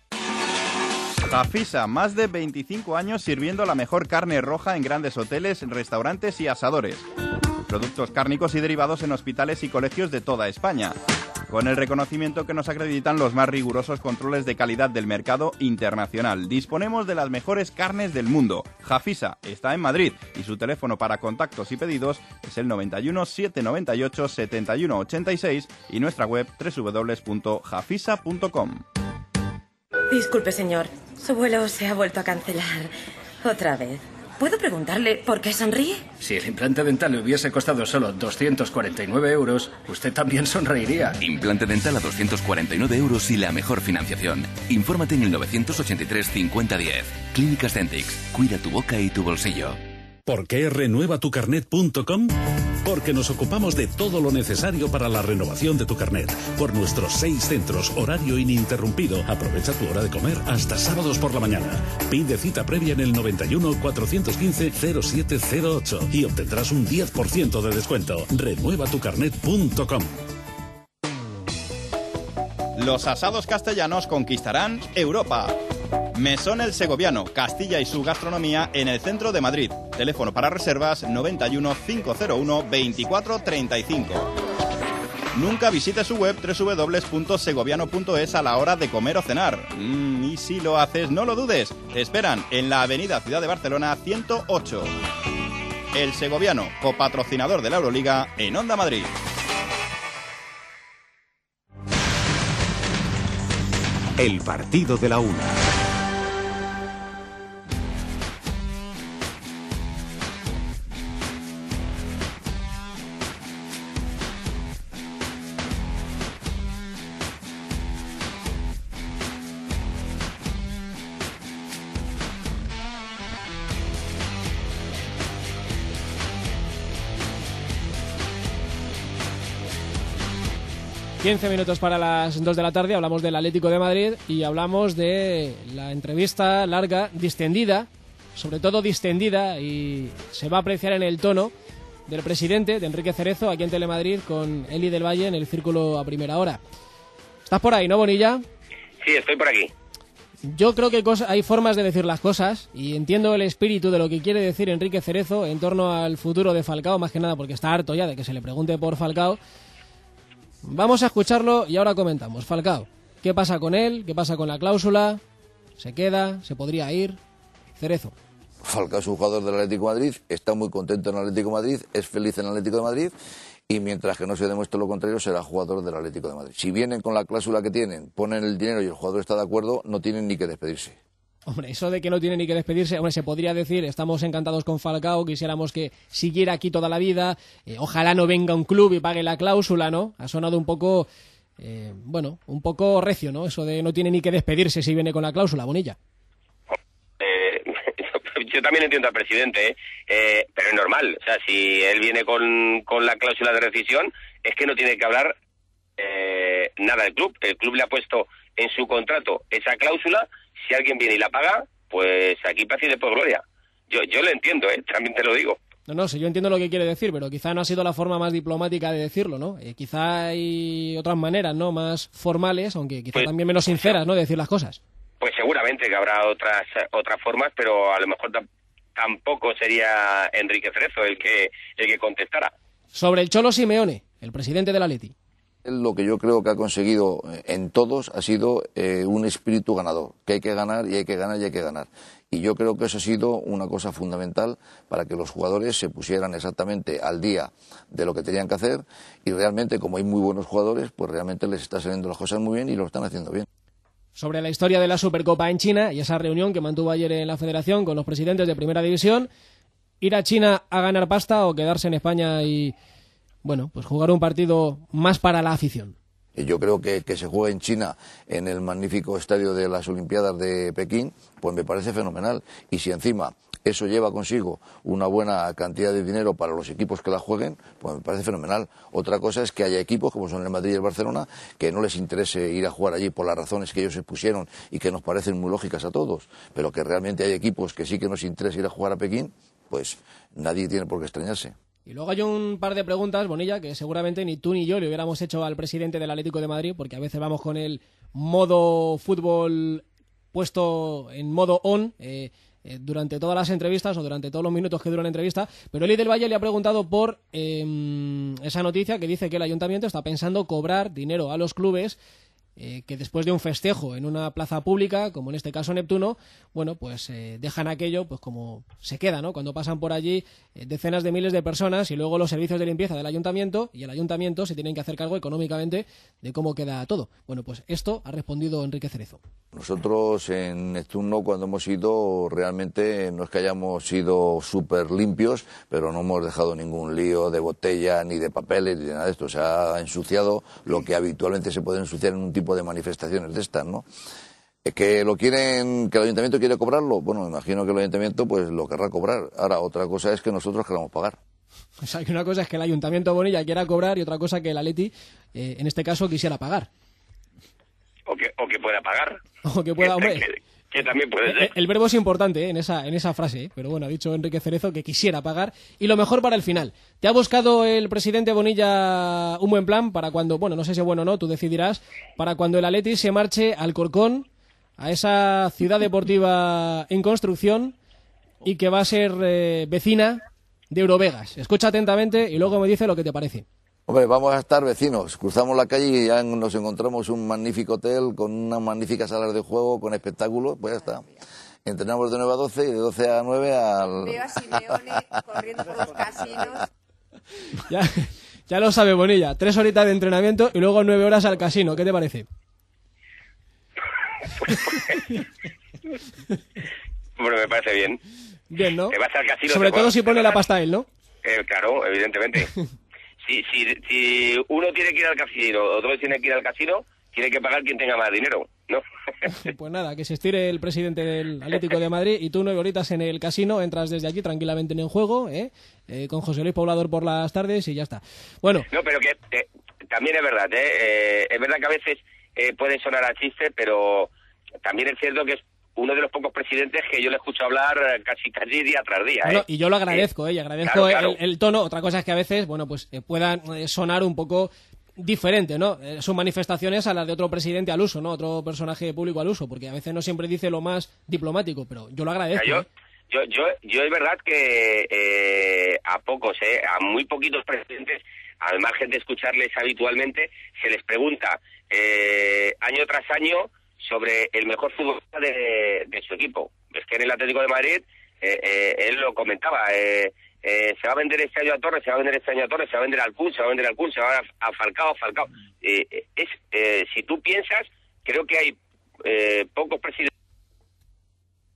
Jafisa, más de veinticinco años sirviendo la mejor carne roja en grandes hoteles, restaurantes y asadores. Productos cárnicos y derivados en hospitales y colegios de toda España, con el reconocimiento que nos acreditan los más rigurosos controles de calidad del mercado internacional. Disponemos de las mejores carnes del mundo. Jafisa está en Madrid y su teléfono para contactos y pedidos es el noventa y uno, setecientos noventa y ocho, setenta y uno ochenta y seis y nuestra web doble u doble u doble u punto jafisa punto com. Disculpe, señor. Su vuelo se ha vuelto a cancelar. Otra vez. ¿Puedo preguntarle por qué sonríe? Si el implante dental le hubiese costado solo doscientos cuarenta y nueve euros, usted también sonreiría. Implante dental a doscientos cuarenta y nueve euros y la mejor financiación. Infórmate en el novecientos ochenta y tres, cincuenta, diez. Clínicas Dentix. Cuida tu boca y tu bolsillo. ¿Por qué renueva tu carnet punto com? Porque nos ocupamos de todo lo necesario para la renovación de tu carnet. Por nuestros seis centros, horario ininterrumpido. Aprovecha tu hora de comer hasta sábados por la mañana. Pide cita previa en el noventa y uno, cuatrocientos quince, cero siete cero ocho y obtendrás un diez por ciento de descuento. renueva tu carnet punto com. Los asados castellanos conquistarán Europa. Mesón El Segoviano, Castilla y su gastronomía en el centro de Madrid. Teléfono para reservas noventa y uno, quinientos uno, veinticuatro treinta y cinco. Nunca visite su web doble u doble u doble u punto segoviano punto es a la hora de comer o cenar. Mm, y si lo haces, no lo dudes. Te esperan en la avenida Ciudad de Barcelona ciento ocho. El Segoviano, copatrocinador de la Euroliga en Onda Madrid. El partido de la una. quince minutos para las dos de la tarde, hablamos del Atlético de Madrid y hablamos de la entrevista larga, distendida, sobre todo distendida, y se va a apreciar en el tono del presidente, de Enrique Cerezo, aquí en Telemadrid, con Eli del Valle en el Círculo a primera hora. ¿Estás por ahí, no, Bonilla? Sí, estoy por aquí. Yo creo que hay formas de decir las cosas y entiendo el espíritu de lo que quiere decir Enrique Cerezo en torno al futuro de Falcao, más que nada porque está harto ya de que se le pregunte por Falcao. Vamos a escucharlo y ahora comentamos. Falcao, ¿qué pasa con él? ¿Qué pasa con la cláusula? ¿Se queda? ¿Se podría ir? Cerezo. Falcao es un jugador del Atlético de Madrid, está muy contento en el Atlético de Madrid, es feliz en el Atlético de Madrid y mientras que no se demuestre lo contrario será jugador del Atlético de Madrid. Si vienen con la cláusula que tienen, ponen el dinero y el jugador está de acuerdo, no tienen ni que despedirse. Hombre, eso de que no tiene ni que despedirse, hombre, se podría decir, estamos encantados con Falcao, quisiéramos que siguiera aquí toda la vida, eh, ojalá no venga un club y pague la cláusula, ¿no? Ha sonado un poco, eh, bueno, un poco recio, ¿no? Eso de no tiene ni que despedirse si viene con la cláusula, Bonilla. Eh, yo también entiendo al presidente, ¿eh? Eh, pero es normal, o sea, si él viene con, con la cláusula de rescisión, es que no tiene que hablar eh, nada del club. El club le ha puesto en su contrato esa cláusula. Si alguien viene y la paga, pues aquí paz y después gloria. Yo yo lo entiendo, ¿eh? También te lo digo. No, no, sí, yo entiendo lo que quiere decir, pero quizá no ha sido la forma más diplomática de decirlo, ¿no? Eh, quizá hay otras maneras, ¿no? Más formales, aunque quizá Pues, también menos sinceras, ¿no? De decir las cosas. Pues seguramente que habrá otras otras formas, pero a lo mejor tam- tampoco sería Enrique Cerezo el que el que contestara. Sobre el Cholo Simeone, el presidente del Atleti. Lo que yo creo que ha conseguido en todos ha sido eh, un espíritu ganador, que hay que ganar y hay que ganar y hay que ganar. Y yo creo que eso ha sido una cosa fundamental para que los jugadores se pusieran exactamente al día de lo que tenían que hacer y realmente, como hay muy buenos jugadores, pues realmente les está saliendo las cosas muy bien y lo están haciendo bien. Sobre la historia de la Supercopa en China y esa reunión que mantuvo ayer en la Federación con los presidentes de Primera División, ¿ir a China a ganar pasta o quedarse en España y, bueno, pues jugar un partido más para la afición? Yo creo que que se juegue en China, en el magnífico estadio de las Olimpiadas de Pekín, pues me parece fenomenal. Y si encima eso lleva consigo una buena cantidad de dinero para los equipos que la jueguen, pues me parece fenomenal. Otra cosa es que haya equipos, como son el Madrid y el Barcelona, que no les interese ir a jugar allí por las razones que ellos se pusieron y que nos parecen muy lógicas a todos, pero que realmente hay equipos que sí que nos interesa ir a jugar a Pekín, pues nadie tiene por qué extrañarse. Y luego hay un par de preguntas, Bonilla, que seguramente ni tú ni yo le hubiéramos hecho al presidente del Atlético de Madrid, porque a veces vamos con el modo fútbol puesto en modo on eh, eh, durante todas las entrevistas o durante todos los minutos que dura la entrevista, pero Eli del Valle le ha preguntado por eh, esa noticia que dice que el ayuntamiento está pensando cobrar dinero a los clubes Eh, que después de un festejo en una plaza pública, como en este caso Neptuno, bueno, pues eh, dejan aquello pues como se queda, ¿no? Cuando pasan por allí eh, decenas de miles de personas y luego los servicios de limpieza del ayuntamiento y el ayuntamiento se tienen que hacer cargo económicamente de cómo queda todo. Bueno, pues esto ha respondido Enrique Cerezo. Nosotros en Neptuno, cuando hemos ido, realmente no es que hayamos sido súper limpios, pero no hemos dejado ningún lío de botella, ni de papeles, ni de nada de esto. Se ha ensuciado lo que habitualmente se puede ensuciar en un tipo de manifestaciones de estas, ¿no? Que lo quieren, que el ayuntamiento quiere cobrarlo, bueno, me imagino que el ayuntamiento pues lo querrá cobrar. Ahora, otra cosa es que nosotros queramos pagar. O sea, que una cosa es que el ayuntamiento Bonilla quiera cobrar y otra cosa que el Atleti, eh, en este caso, quisiera pagar. O que, o que pueda pagar. O que pueda, hombre. Que, que también puede ser. El, el verbo es importante ¿eh? en esa en esa frase, ¿eh? Pero bueno, ha dicho Enrique Cerezo que quisiera pagar. Y lo mejor para el final. ¿Te ha buscado el presidente Bonilla un buen plan para cuando, bueno, no sé si es bueno o no, tú decidirás, para cuando el Atleti se marche al Corcón, a esa ciudad deportiva en construcción y que va a ser eh, vecina de Eurovegas? Escucha atentamente y luego me dice lo que te parece. Hombre, vamos a estar vecinos. Cruzamos la calle y ya nos encontramos un magnífico hotel con unas magníficas salas de juego, con espectáculos, pues ya está. Entrenamos de nueve a doce y de doce a nueve al... Veo a Simeone corriendo por los casinos. Ya, ya lo sabe Bonilla, tres horitas de entrenamiento y luego nueve horas al casino. ¿Qué te parece? Bueno, me parece bien. Bien, ¿no? Te vas al casino, Sobre te todo vas- si pone la pasta él, ¿no? Eh, claro, evidentemente. si, si, si uno tiene que ir al casino, otro tiene que ir al casino, tiene que pagar quien tenga más dinero, ¿no? Pues nada, que se estire el presidente del Atlético de Madrid y tú nueve horitas en el casino, entras desde aquí tranquilamente en el juego, ¿eh? Eh, con José Luis Poblador por las tardes y ya está. Bueno, No, pero que eh, también es verdad, ¿eh? Eh, es verdad que a veces eh, puede sonar a chiste, pero también es cierto que es uno de los pocos presidentes que yo le escucho hablar eh, casi casi día tras día, ¿eh? no, y yo lo agradezco, ¿eh? Y agradezco claro, claro. El, el tono. Otra cosa es que a veces, bueno, pues eh, puedan eh, sonar un poco diferente, ¿no? Eh, son manifestaciones a las de otro presidente al uso, ¿no? Otro personaje público al uso, porque a veces no siempre dice lo más diplomático, pero yo lo O agradezco. sea, yo, ¿eh? yo, yo, yo es verdad que eh, a pocos, eh, a muy poquitos presidentes, al margen de escucharles habitualmente, se les pregunta eh, año tras año sobre el mejor futbolista de, de su equipo. Es que en el Atlético de Madrid, eh, eh, él lo comentaba, eh, eh, se va a vender este año a Torres, se va a vender este año a Torres, se va a vender al Kun, se va a vender al Kun, se va a, a Falcao, a Falcao. Eh, es, eh, si tú piensas, creo que hay eh, pocos presidentes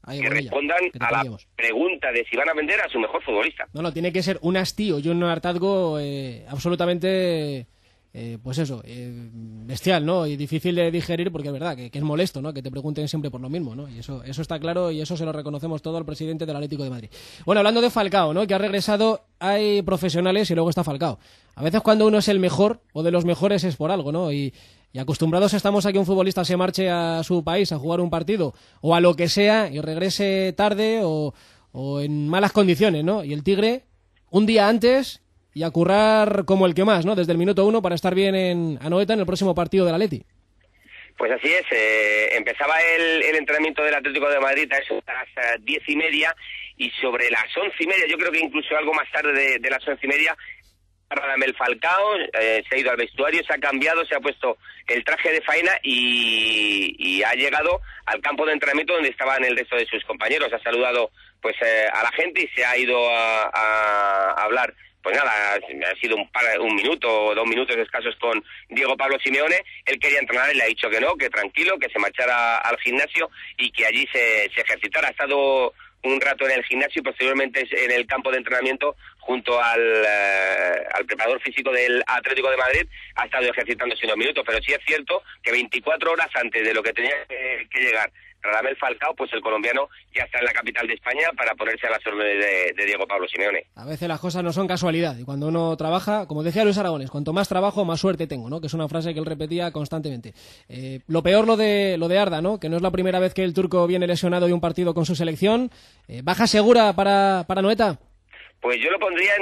Ahí, que Bonilla, respondan que te a la perdimos. pregunta de si van a vender a su mejor futbolista. No, no, tiene que ser un hastío y un hartazgo eh, absolutamente, eh, pues eso, eh, bestial, ¿no? Y difícil de digerir porque es verdad que, que es molesto, ¿no? Que te pregunten siempre por lo mismo, ¿no? Y eso, eso está claro y eso se lo reconocemos todo al presidente del Atlético de Madrid. Bueno, hablando de Falcao, ¿no? Que ha regresado, hay profesionales y luego está Falcao. A veces cuando uno es el mejor o de los mejores es por algo, ¿no? Y, y acostumbrados estamos a que un futbolista se marche a su país a jugar un partido o a lo que sea y regrese tarde o, o en malas condiciones, ¿no? Y el Tigre, un día antes y a currar como el que más, ¿no? Desde el minuto uno para estar bien en Anoeta en el próximo partido del Atleti. Pues así es, eh, empezaba el, el entrenamiento del Atlético de Madrid a eso, a las diez y media y sobre las once y media, yo creo que incluso algo más tarde de, de las once y media, Radamel Falcao eh, se ha ido al vestuario, se ha cambiado, se ha puesto el traje de faena y, y ha llegado al campo de entrenamiento donde estaban el resto de sus compañeros. Ha saludado pues eh, a la gente y se ha ido a, a, a hablar. Pues nada, ha sido un, par, un minuto o dos minutos escasos con Diego Pablo Simeone. Él quería entrenar y le ha dicho que no, que tranquilo, que se marchara al gimnasio y que allí se, se ejercitara. Ha estado un rato en el gimnasio y posteriormente en el campo de entrenamiento junto al, eh, al preparador físico del Atlético de Madrid. Ha estado ejercitándose unos minutos, pero sí es cierto que veinticuatro horas antes de lo que tenía que, que llegar Radamel Falcao, pues el colombiano ya está en la capital de España para ponerse a las órdenes de, de Diego Pablo Simeone. A veces las cosas no son casualidad y cuando uno trabaja, como decía Luis Aragonés, cuanto más trabajo, más suerte tengo, ¿no? Que es una frase que él repetía constantemente. Eh, lo peor lo de lo de Arda, ¿no? Que no es la primera vez que el turco viene lesionado de un partido con su selección. Eh, ¿Baja segura para, para Anoeta? Pues yo lo pondría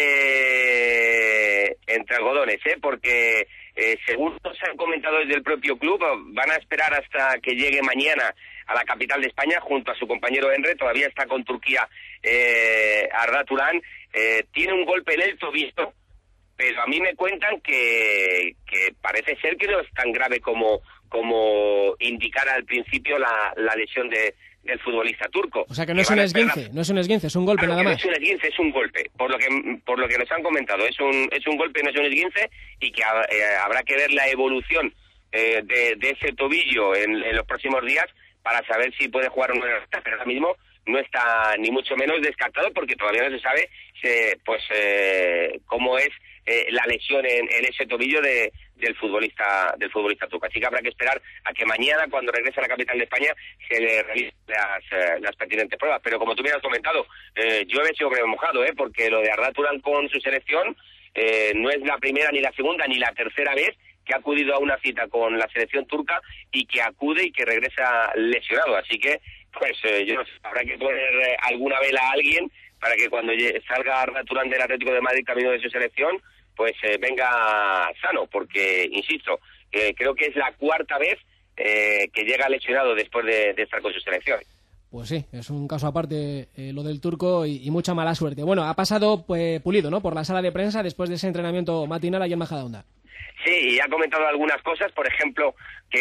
entre entre algodones, ¿eh? Porque eh, según nos han comentado desde el propio club, van a esperar hasta que llegue mañana a la capital de España junto a su compañero Enre. Todavía está con Turquía eh, Arda Turan. Eh, tiene un golpe en el tobillo, pero a mí me cuentan que, que parece ser que no es tan grave como, como indicara al principio la, la lesión de del futbolista turco. O sea que no es un esguince, no es un esguince, es un golpe claro, nada más. No es un esguince, es un golpe, por lo que por lo que nos han comentado, es un es un golpe, no es un esguince y que eh, habrá que ver la evolución eh, de, de ese tobillo en, en los próximos días para saber si puede jugar o no, pero ahora mismo no está ni mucho menos descartado porque todavía no se sabe se, pues eh, cómo es eh, la lesión en, en ese tobillo de, del futbolista del futbolista turco. Así que habrá que esperar a que mañana, cuando regrese a la capital de España, se le realicen las, eh, las pertinentes pruebas. Pero como tú bien has comentado, eh, llueve sobre mojado, ¿eh? Porque lo de Arda Turan con su selección eh, no es la primera, ni la segunda, ni la tercera vez que ha acudido a una cita con la selección turca y que acude y que regresa lesionado. Así que, pues, eh, yo no sé, habrá que poner eh, alguna vela a alguien para que cuando salga Arda Turan del Atlético de Madrid camino de su selección, pues eh, venga sano, porque, insisto, eh, creo que es la cuarta vez eh, que llega lesionado después de, de estar con su selección. Pues sí, es un caso aparte eh, lo del turco y, y mucha mala suerte. Bueno, ha pasado pues, Pulido, ¿no? Por la sala de prensa después de ese entrenamiento matinal allí en Majadahonda. Sí, y ha comentado algunas cosas, por ejemplo,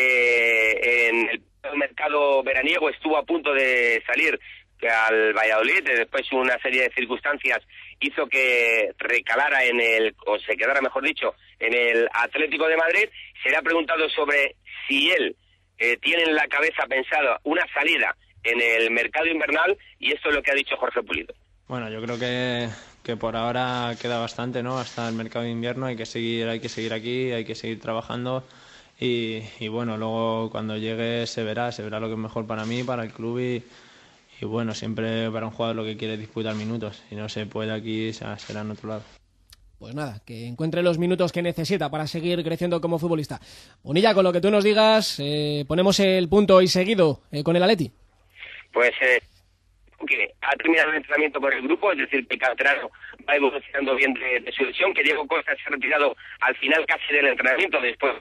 que en el mercado veraniego estuvo a punto de salir al Valladolid, después una serie de circunstancias hizo que recalara en el, o se quedara mejor dicho, en el Atlético de Madrid. Se le ha preguntado sobre si él eh, tiene en la cabeza pensado una salida en el mercado invernal y esto es lo que ha dicho Jorge Pulido. Bueno, yo creo que, que por ahora queda bastante, ¿no? Hasta el mercado de invierno hay que seguir, hay que seguir aquí, hay que seguir trabajando y, y bueno, luego cuando llegue se verá, se verá lo que es mejor para mí, para el club y Y bueno, siempre para un jugador lo que quiere es disputar minutos. Si no se puede aquí, será en otro lado. Pues nada, que encuentre los minutos que necesita para seguir creciendo como futbolista. Bonilla, con lo que tú nos digas, eh, ponemos el punto y seguido eh, con el Atleti. Pues eh, que ha terminado el entrenamiento por el grupo, es decir, que el canterano va evolucionando bien de, de su lesión, que Diego Costa se ha retirado al final casi del entrenamiento después.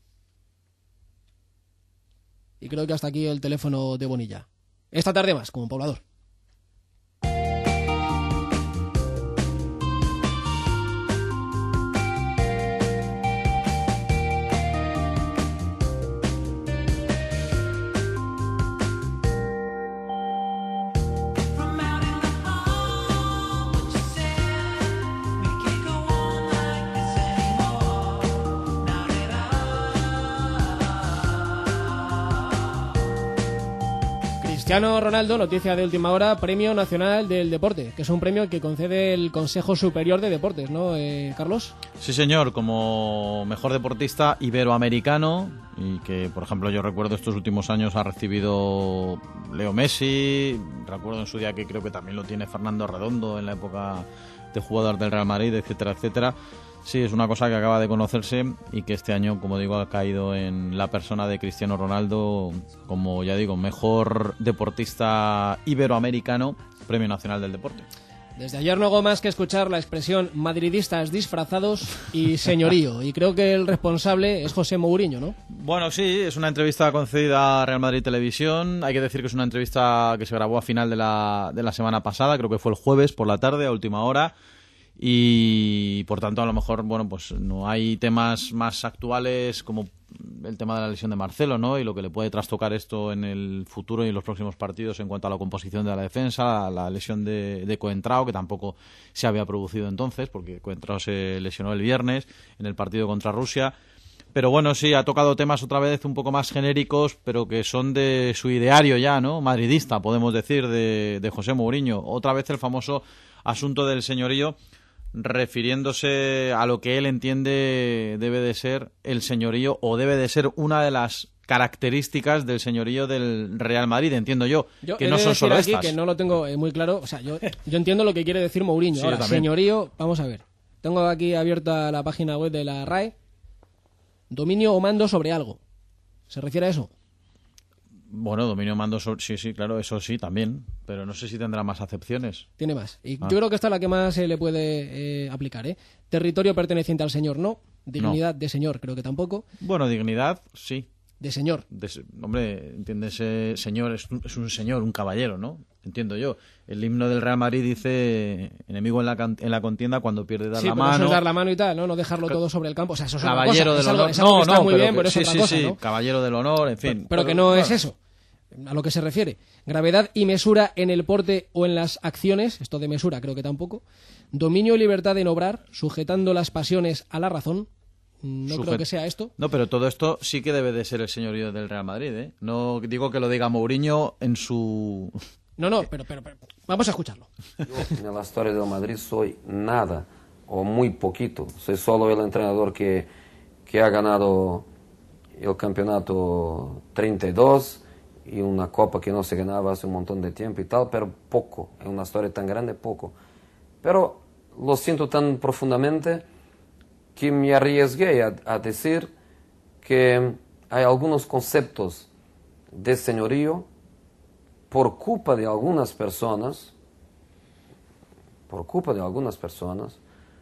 Y creo que hasta aquí el teléfono de Bonilla. Esta tarde más, como poblador. Cristiano Ronaldo, noticia de última hora, Premio Nacional del Deporte, que es un premio que concede el Consejo Superior de Deportes, ¿no, eh, Carlos? Sí, señor, como mejor deportista iberoamericano, y que, por ejemplo, yo recuerdo estos últimos años ha recibido Leo Messi, recuerdo en su día que creo que también lo tiene Fernando Redondo en la época de jugador del Real Madrid, etcétera, etcétera. Sí, es una cosa que acaba de conocerse y que este año, como digo, ha caído en la persona de Cristiano Ronaldo como, ya digo, mejor deportista iberoamericano, Premio Nacional del Deporte. Desde ayer no hago más que escuchar la expresión madridistas disfrazados y señorío, y creo que el responsable es José Mourinho, ¿no? Bueno, sí, es una entrevista concedida a Real Madrid Televisión. Hay que decir que es una entrevista que se grabó a final de la, de la semana pasada, creo que fue el jueves por la tarde, a última hora. Y por tanto a lo mejor bueno pues no hay temas más actuales como el tema de la lesión de Marcelo, ¿no? Y lo que le puede trastocar esto en el futuro y en los próximos partidos en cuanto a la composición de la defensa, la lesión de, de Coentrao, que tampoco se había producido entonces porque Coentrao se lesionó el viernes en el partido contra Rusia. Pero bueno, sí, ha tocado temas otra vez un poco más genéricos, pero que son de su ideario ya, ¿no? Madridista, podemos decir, de, de José Mourinho. Otra vez el famoso asunto del señorío, refiriéndose a lo que él entiende debe de ser el señorío o debe de ser una de las características del señorío del Real Madrid, entiendo yo, yo que no son solo aquí estas. Que no lo tengo eh, muy claro, o sea, yo, yo entiendo lo que quiere decir Mourinho. Sí, Ahora, señorío, vamos a ver, tengo aquí abierta la página web de la R A E, dominio o mando sobre algo, ¿se refiere a eso? Bueno, dominio mando sobre... Sí, sí, claro, eso sí, también. Pero no sé si tendrá más acepciones. Tiene más. Y ah. yo creo que esta es la que más se le puede eh, aplicar, ¿eh? Territorio perteneciente al señor, no. Dignidad no. de señor, creo que tampoco. Bueno, dignidad, sí. De señor. De, hombre, entiéndese, señor, es un, es un señor, un caballero, ¿no? Entiendo yo. El himno del Real Madrid dice enemigo en la, en la contienda cuando pierde dar sí, la pero mano. Eso es dar la mano y tal, ¿no? No dejarlo todo sobre el campo. O sea, eso es caballero una cosa. del honor. Es algo, es algo no, que está no, muy pero bien, que, pero es sí, otra sí, cosa, sí, ¿no? caballero del honor, en fin. Pero, pero que no bueno. es eso. A lo que se refiere. Gravedad y mesura en el porte o en las acciones, esto de mesura creo que tampoco. Dominio y libertad en obrar, sujetando las pasiones a la razón. No Sujet... creo que sea esto. No, pero todo esto sí que debe de ser el señorío del Real Madrid, ¿eh? No digo que lo diga Mourinho en su... No, no, pero, pero, pero vamos a escucharlo. Yo en la historia del Madrid soy nada o muy poquito. Soy solo el entrenador que, que ha ganado el campeonato treinta y dos y una copa que no se ganaba hace un montón de tiempo y tal, pero poco. En una historia tan grande, poco. Pero lo siento tan profundamente que me arriesgué a, a decir que hay algunos conceptos de señorío por culpa de algunas personas, por culpa de algunas personas,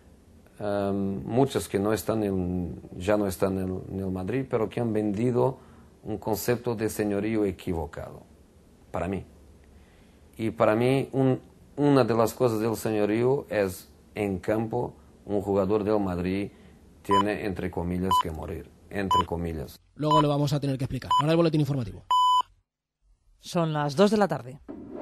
um, muchas que no están en, ya no están en el, en el Madrid, pero que han vendido un concepto de señorío equivocado, para mí. Y para mí, un, una de las cosas del señorío es, en campo, un jugador del Madrid tiene, entre comillas, que morir, entre comillas. Luego lo vamos a tener que explicar. Ahora el boletín informativo. Son las dos de la tarde.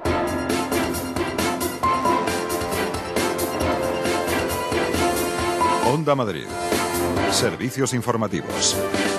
Onda Madrid. Servicios informativos.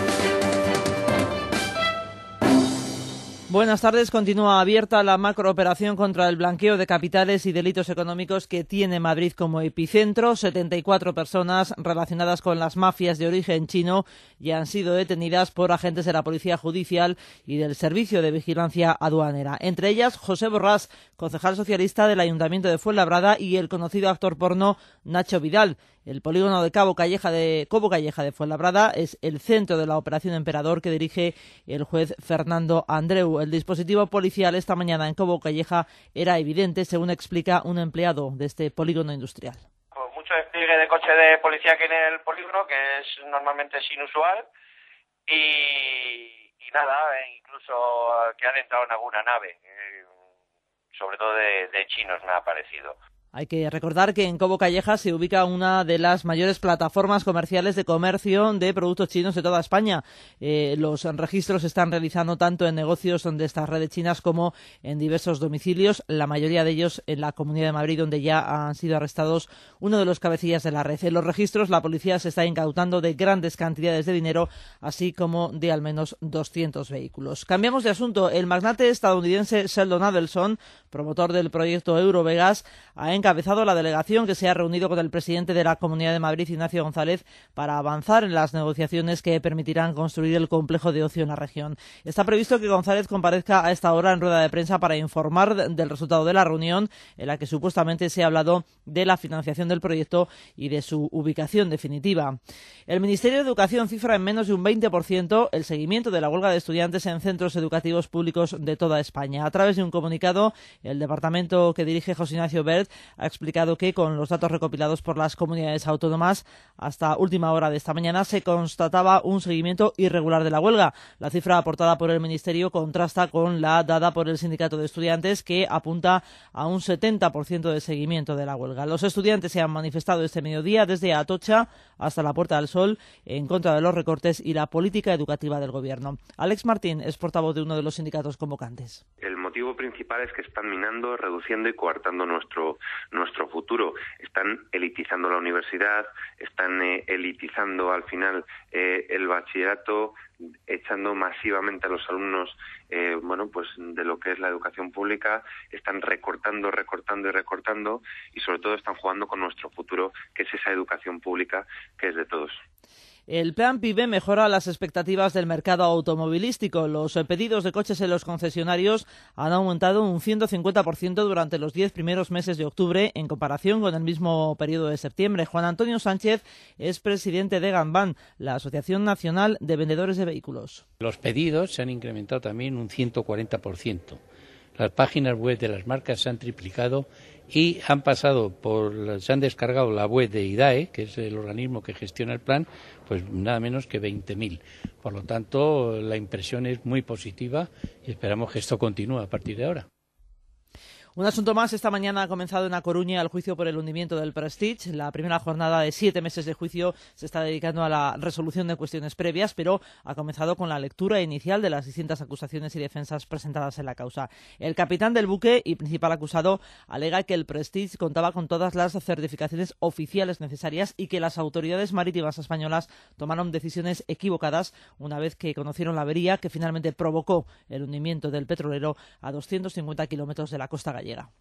Buenas tardes. Continúa abierta la macrooperación contra el blanqueo de capitales y delitos económicos que tiene Madrid como epicentro. setenta y cuatro personas relacionadas con las mafias de origen chino ya han sido detenidas por agentes de la Policía Judicial y del Servicio de Vigilancia Aduanera. Entre ellas, José Borrás, concejal socialista del Ayuntamiento de Fuenlabrada, y el conocido actor porno Nacho Vidal. El polígono de Cabo Calleja de Cabo Calleja de Fuenlabrada es el centro de la operación Emperador que dirige el juez Fernando Andreu. El dispositivo policial esta mañana en Cabo Calleja era evidente, según explica un empleado de este polígono industrial. Pues mucho despliegue de coche de policía aquí en el polígono, que es normalmente es inusual, y, y nada, incluso que han entrado en alguna nave, eh, sobre todo de, de chinos me ha parecido. Hay que recordar que en Cobo Calleja se ubica una de las mayores plataformas comerciales de comercio de productos chinos de toda España. Eh, los registros se están realizando tanto en negocios de estas redes chinas como en diversos domicilios, la mayoría de ellos en la Comunidad de Madrid, donde ya han sido arrestados uno de los cabecillas de la red. En los registros, la policía se está incautando de grandes cantidades de dinero, así como de al menos doscientos vehículos. Cambiamos de asunto. El magnate estadounidense Sheldon Adelson, promotor del proyecto Eurovegas, ha encabezado la delegación que se ha reunido con el presidente de la Comunidad de Madrid, Ignacio González, para avanzar en las negociaciones que permitirán construir el complejo de ocio en la región. Está previsto que González comparezca a esta hora en rueda de prensa para informar del resultado de la reunión, en la que supuestamente se ha hablado de la financiación del proyecto y de su ubicación definitiva. El Ministerio de Educación cifra en menos de un veinte por ciento el seguimiento de la huelga de estudiantes en centros educativos públicos de toda España. A través de un comunicado, el departamento que dirige José Ignacio Bert ha explicado que con los datos recopilados por las comunidades autónomas hasta última hora de esta mañana se constataba un seguimiento irregular de la huelga. La cifra aportada por el Ministerio contrasta con la dada por el Sindicato de Estudiantes, que apunta a un setenta por ciento de seguimiento de la huelga. Los estudiantes se han manifestado este mediodía desde Atocha hasta la Puerta del Sol en contra de los recortes y la política educativa del Gobierno. Alex Martín es portavoz de uno de los sindicatos convocantes. El motivo principal es que están minando, reduciendo y coartando nuestro nuestro futuro. Están elitizando la universidad, están eh, elitizando al final eh, el bachillerato, echando masivamente a los alumnos eh, bueno, pues de lo que es la educación pública, están recortando, recortando y recortando, y sobre todo están jugando con nuestro futuro, que es esa educación pública que es de todos. El plan PIBE mejora las expectativas del mercado automovilístico. Los pedidos de coches en los concesionarios han aumentado un ciento cincuenta por ciento durante los diez primeros meses de octubre en comparación con el mismo periodo de septiembre. Juan Antonio Sánchez es presidente de Ganban, la Asociación Nacional de Vendedores de Vehículos. Los pedidos se han incrementado también un ciento cuarenta por ciento. Las páginas web de las marcas se han triplicado y han pasado por, se han descargado la web de IDAE, que es el organismo que gestiona el plan, pues nada menos que veinte mil. Por lo tanto, la impresión es muy positiva y esperamos que esto continúe a partir de ahora. Un asunto más. Esta mañana ha comenzado en A Coruña el juicio por el hundimiento del Prestige. La primera jornada de siete meses de juicio se está dedicando a la resolución de cuestiones previas, pero ha comenzado con la lectura inicial de las distintas acusaciones y defensas presentadas en la causa. El capitán del buque y principal acusado alega que el Prestige contaba con todas las certificaciones oficiales necesarias y que las autoridades marítimas españolas tomaron decisiones equivocadas una vez que conocieron la avería que finalmente provocó el hundimiento del petrolero a doscientos cincuenta kilómetros de la costa gallega. Llega.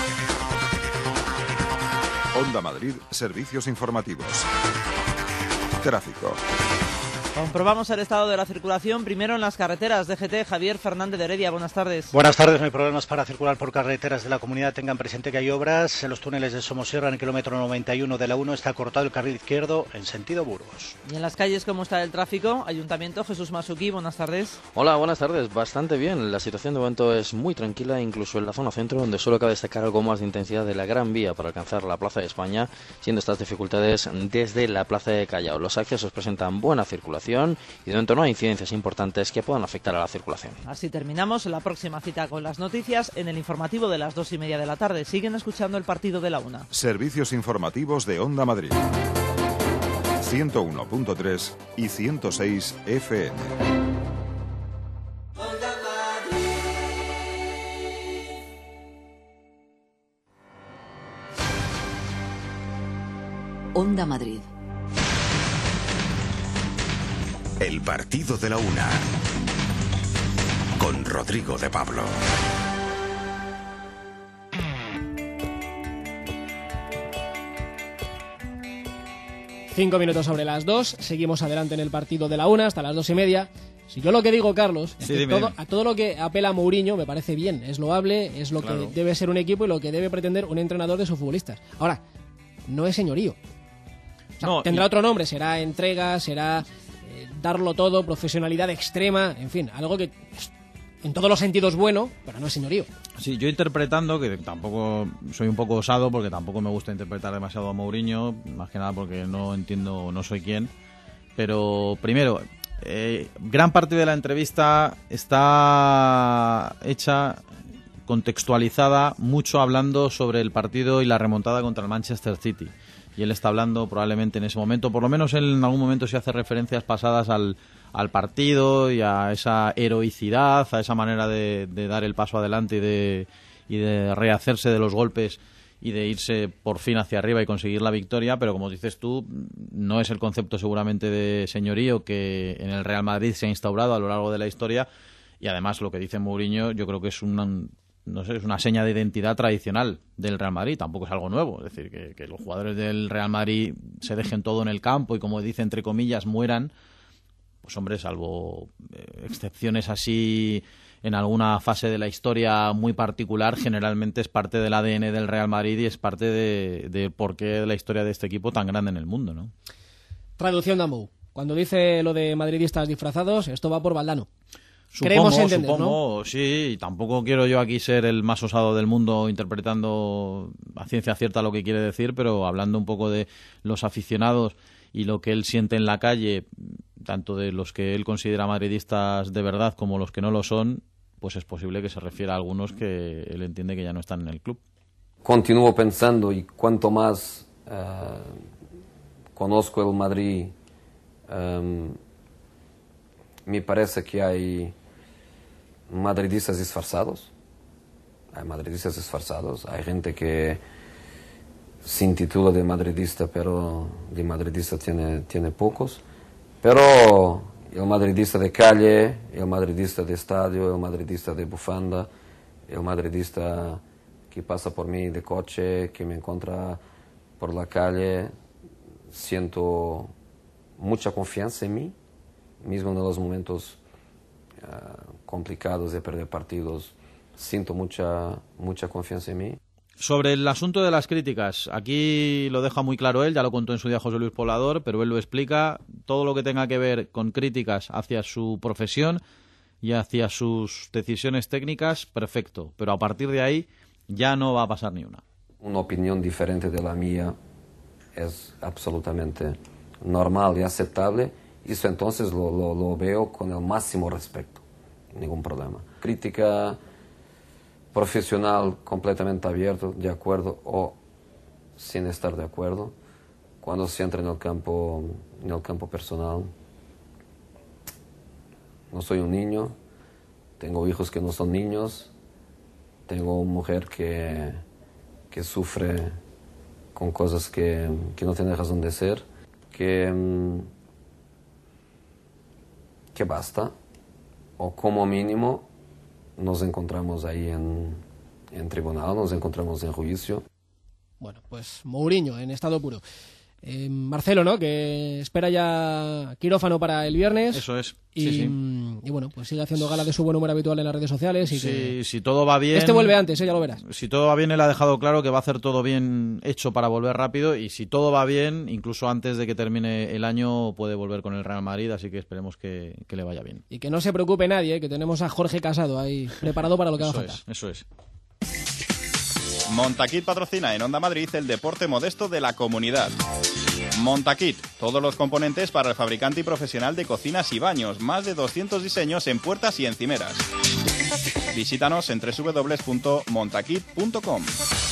Onda Madrid, servicios informativos. Tráfico. Comprobamos el estado de la circulación primero en las carreteras. D G T, Javier Fernández de Heredia, buenas tardes. Buenas tardes, no hay problemas para circular por carreteras de la comunidad. Tengan presente que hay obras en los túneles de Somosierra. En el kilómetro noventa y uno de la uno está cortado el carril izquierdo en sentido Burgos. Y en las calles, ¿cómo está el tráfico? Ayuntamiento, Jesús Masuquí, buenas tardes. Hola, buenas tardes, bastante bien. La situación de momento es muy tranquila, incluso en la zona centro, donde solo cabe destacar algo más de intensidad de la Gran Vía para alcanzar la Plaza de España, siendo estas dificultades desde la Plaza de Callao. Los accesos presentan buena circulación y de momento no hay incidencias importantes que puedan afectar a la circulación. Así terminamos la próxima cita con las noticias en el informativo de las dos y media de la tarde. Siguen escuchando el partido de la una. Servicios informativos de Onda Madrid. ciento uno punto tres y ciento seis F M. Onda Madrid. El partido de la una. Con Rodrigo de Pablo. Cinco minutos sobre las dos. Seguimos adelante en el partido de la una hasta las dos y media. Si yo lo que digo, Carlos, es sí, que dime, todo, dime. a todo lo que apela Mourinho me parece bien. Es loable, es lo Claro. que debe ser un equipo y lo que debe pretender un entrenador de sus futbolistas. Ahora, no es señorío. O sea, No, tendrá y- otro nombre, será entrega, será eh, darlo todo, profesionalidad extrema, en fin, algo que en todos los sentidos bueno, pero no es señorío. Sí, yo interpretando, que tampoco soy un poco osado porque tampoco me gusta interpretar demasiado a Mourinho, más que nada porque no entiendo, no soy quién, pero primero, eh, gran parte de la entrevista está hecha contextualizada mucho hablando sobre el partido y la remontada contra el Manchester City. Y él está hablando probablemente en ese momento, por lo menos él en algún momento sí hace referencias pasadas al, al partido y a esa heroicidad, a esa manera de, de dar el paso adelante y de, y de rehacerse de los golpes y de irse por fin hacia arriba y conseguir la victoria, pero como dices tú, no es el concepto seguramente de señorío que en el Real Madrid se ha instaurado a lo largo de la historia, y además lo que dice Mourinho yo creo que es una, no sé, es una seña de identidad tradicional del Real Madrid, tampoco es algo nuevo, es decir, que, que los jugadores del Real Madrid se dejen todo en el campo y, como dice entre comillas, mueran, pues hombre, salvo eh, excepciones así en alguna fase de la historia muy particular, generalmente es parte del A D N del Real Madrid y es parte de, de por qué de la historia de este equipo tan grande en el mundo, ¿no? Traducción de Amou. Cuando dice lo de madridistas disfrazados, esto va por Valdano. Supongo, Creemos entender, supongo, ¿no? Sí, y tampoco quiero yo aquí ser el más osado del mundo interpretando a ciencia cierta lo que quiere decir, pero hablando un poco de los aficionados y lo que él siente en la calle, tanto de los que él considera madridistas de verdad como los que no lo son, pues es posible que se refiera a algunos que él entiende que ya no están en el club. Continúo pensando, y cuanto más uh, conozco el Madrid, um, me parece que hay madridistas disfrazados. Hay madridistas disfrazados. Hay gente que se intitula de madridista, pero de madridista tiene, tiene pocos. Pero el madridista de calle, el madridista de estadio, el madridista de bufanda, el madridista que pasa por mí de coche, que me encuentra por la calle, siento mucha confianza en mí, mismo en los momentos uh, complicados de perder partidos, siento mucha, mucha confianza en mí. Sobre el asunto de las críticas, aquí lo deja muy claro él, ya lo contó en su día José Luis Poblador, pero él lo explica, todo lo que tenga que ver con críticas hacia su profesión y hacia sus decisiones técnicas, perfecto, pero a partir de ahí ya no va a pasar ni una. Una opinión diferente de la mía es absolutamente normal y aceptable, y eso entonces lo, lo, lo veo con el máximo respeto, ningún problema. Crítica profesional completamente abierto, de acuerdo o sin estar de acuerdo. Cuando se entra en el campo, en el campo personal, no soy un niño, tengo hijos que no son niños, tengo una mujer que, que sufre con cosas que, que no tiene razón de ser, que, que basta, o como mínimo nos encontramos ahí en, en tribunal, nos encontramos en juicio. Bueno, pues Mourinho en estado puro. Eh, Marcelo, ¿no? Que espera ya quirófano para el viernes. Eso es. Y, sí, sí. y bueno, pues sigue haciendo gala de su buen humor habitual en las redes sociales. Y sí, que... si todo va bien. Este vuelve antes, ¿eh? Ya lo verás. Si todo va bien, él ha dejado claro que va a hacer todo bien hecho para volver rápido. Y si todo va bien, incluso antes de que termine el año, puede volver con el Real Madrid. Así que esperemos que, que le vaya bien. Y que no se preocupe nadie, ¿eh? Que tenemos a Jorge Casado ahí preparado para lo que haga falta. Es, eso es. Montaquit patrocina en Onda Madrid el deporte modesto de la comunidad. Montaquit, todos los componentes para el fabricante y profesional de cocinas y baños, más de doscientos diseños en puertas y encimeras. Visítanos en doble u doble u doble u punto montaquit punto com.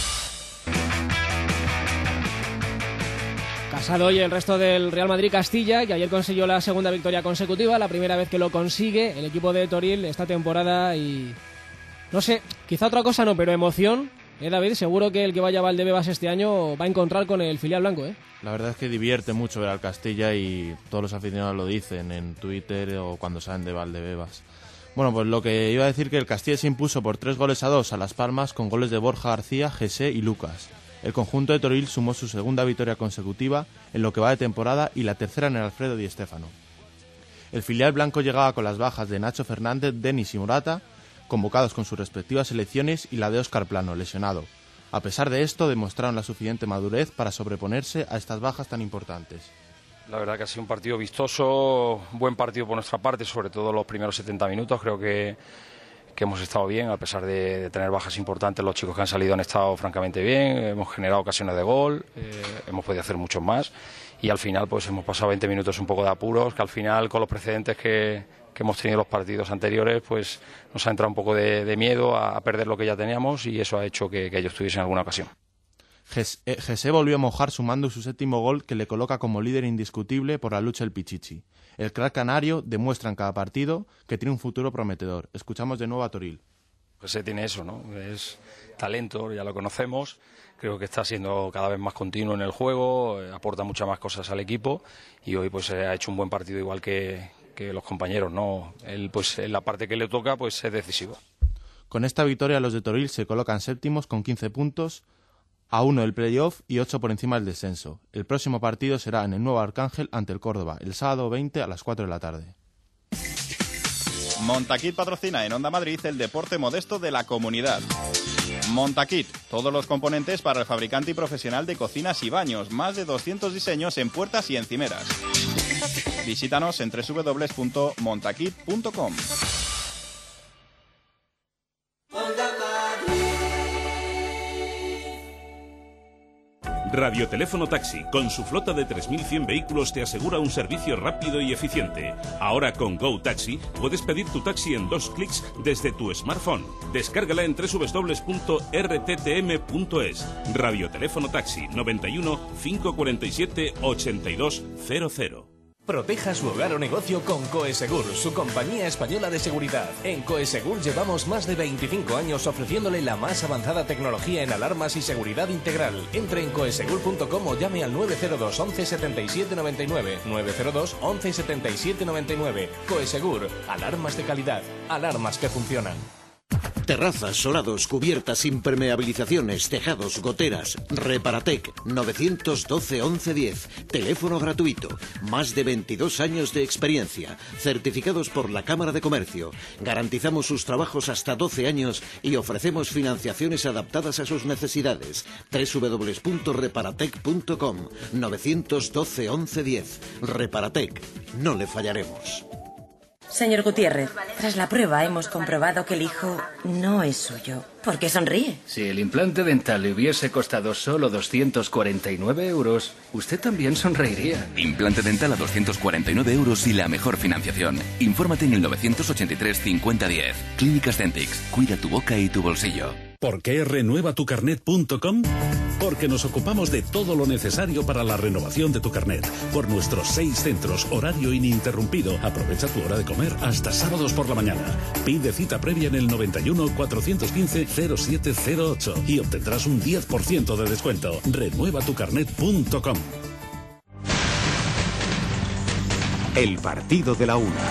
Casado y el resto del Real Madrid Castilla, que ayer consiguió la segunda victoria consecutiva, la primera vez que lo consigue el equipo de Toril esta temporada, y no sé, quizá otra cosa no, pero emoción. Eh, David, seguro que el que vaya a Valdebebas este año va a encontrar con el filial blanco, ¿eh? La verdad es que divierte mucho ver al Castilla y todos los aficionados lo dicen en Twitter o cuando salen de Valdebebas. Bueno, pues lo que iba a decir que el Castilla se impuso por tres goles a dos a Las Palmas con goles de Borja García, José y Lucas. El conjunto de Toril sumó su segunda victoria consecutiva en lo que va de temporada y la tercera en el Alfredo Di Stéfano. El filial blanco llegaba con las bajas de Nacho Fernández, Denis y Morata, convocados con sus respectivas selecciones, y la de Óscar Plano, lesionado. A pesar de esto, demostraron la suficiente madurez para sobreponerse a estas bajas tan importantes. La verdad que ha sido un partido vistoso, buen partido por nuestra parte, sobre todo los primeros setenta minutos. Creo que, que hemos estado bien, a pesar de, de tener bajas importantes. Los chicos que han salido han estado francamente bien, hemos generado ocasiones de gol, eh, hemos podido hacer mucho más. y al final pues hemos pasado veinte minutos un poco de apuros, que al final con los precedentes que, que hemos tenido en los partidos anteriores pues nos ha entrado un poco de, de miedo a, a perder lo que ya teníamos, y eso ha hecho que, que ellos tuviesen alguna ocasión. Jesse volvió a mojar sumando su séptimo gol, que le coloca como líder indiscutible por la lucha del Pichichi. El crack canario demuestra en cada partido que tiene un futuro prometedor. Escuchamos de nuevo a Toril. Pues se tiene eso, ¿no? Es talento, ya lo conocemos, creo que está siendo cada vez más continuo en el juego, eh, aporta muchas más cosas al equipo, y hoy pues eh, ha hecho un buen partido igual que, que los compañeros, ¿no? Él pues en la parte que le toca pues es decisivo. Con esta victoria los de Toril se colocan séptimos con quince puntos, a uno del playoff y ocho por encima del descenso. El próximo partido será en el Nuevo Arcángel ante el Córdoba, el sábado veinte a las cuatro de la tarde. Montaquit patrocina en Onda Madrid el deporte modesto de la comunidad. Montaquit, todos los componentes para el fabricante y profesional de cocinas y baños, más de doscientos diseños en puertas y encimeras. Visítanos en doble u doble u doble u punto montaquit punto com. Radioteléfono Taxi, con su flota de tres mil cien vehículos, te asegura un servicio rápido y eficiente. Ahora con Go Taxi puedes pedir tu taxi en dos clics desde tu smartphone. Descárgala en doble u doble u doble u punto r t t m punto es. Radioteléfono Taxi noventa y uno, cinco cuarenta y siete, ochenta y dos cero cero. Proteja su hogar o negocio con Coesegur, su compañía española de seguridad. En Coesegur llevamos más de veinticinco años ofreciéndole la más avanzada tecnología en alarmas y seguridad integral. Entre en coesegur punto com o llame al nueve cero dos, once, setenta y siete noventa y nueve. nueve cero dos, once, setenta y siete noventa y nueve. Coesegur, alarmas de calidad, alarmas que funcionan. Terrazas, solados, cubiertas, impermeabilizaciones, tejados, goteras. Reparatec, nueve uno dos, once diez. Teléfono gratuito. Más de veintidós años de experiencia. Certificados por la Cámara de Comercio. Garantizamos sus trabajos hasta doce años y ofrecemos financiaciones adaptadas a sus necesidades. doble u doble u doble u punto reparatec punto com. nueve uno dos, once diez. Reparatec. No le fallaremos. Señor Gutiérrez, tras la prueba hemos comprobado que el hijo no es suyo. ¿Por qué sonríe? Si el implante dental le hubiese costado solo doscientos cuarenta y nueve euros, usted también sonreiría. Implante dental a doscientos cuarenta y nueve euros y la mejor financiación. Infórmate en el novecientos ochenta y tres, cincuenta diez. Clínicas Dentix. Cuida tu boca y tu bolsillo. ¿Por qué renueva tu carnet punto com? Porque nos ocupamos de todo lo necesario para la renovación de tu carnet. Por nuestros seis centros, horario ininterrumpido. Aprovecha tu hora de comer hasta sábados por la mañana. Pide cita previa en el noventa y uno, cuatrocientos quince, cero siete cero ocho y obtendrás un diez por ciento de descuento. renueva tu carnet punto com. El partido de la una.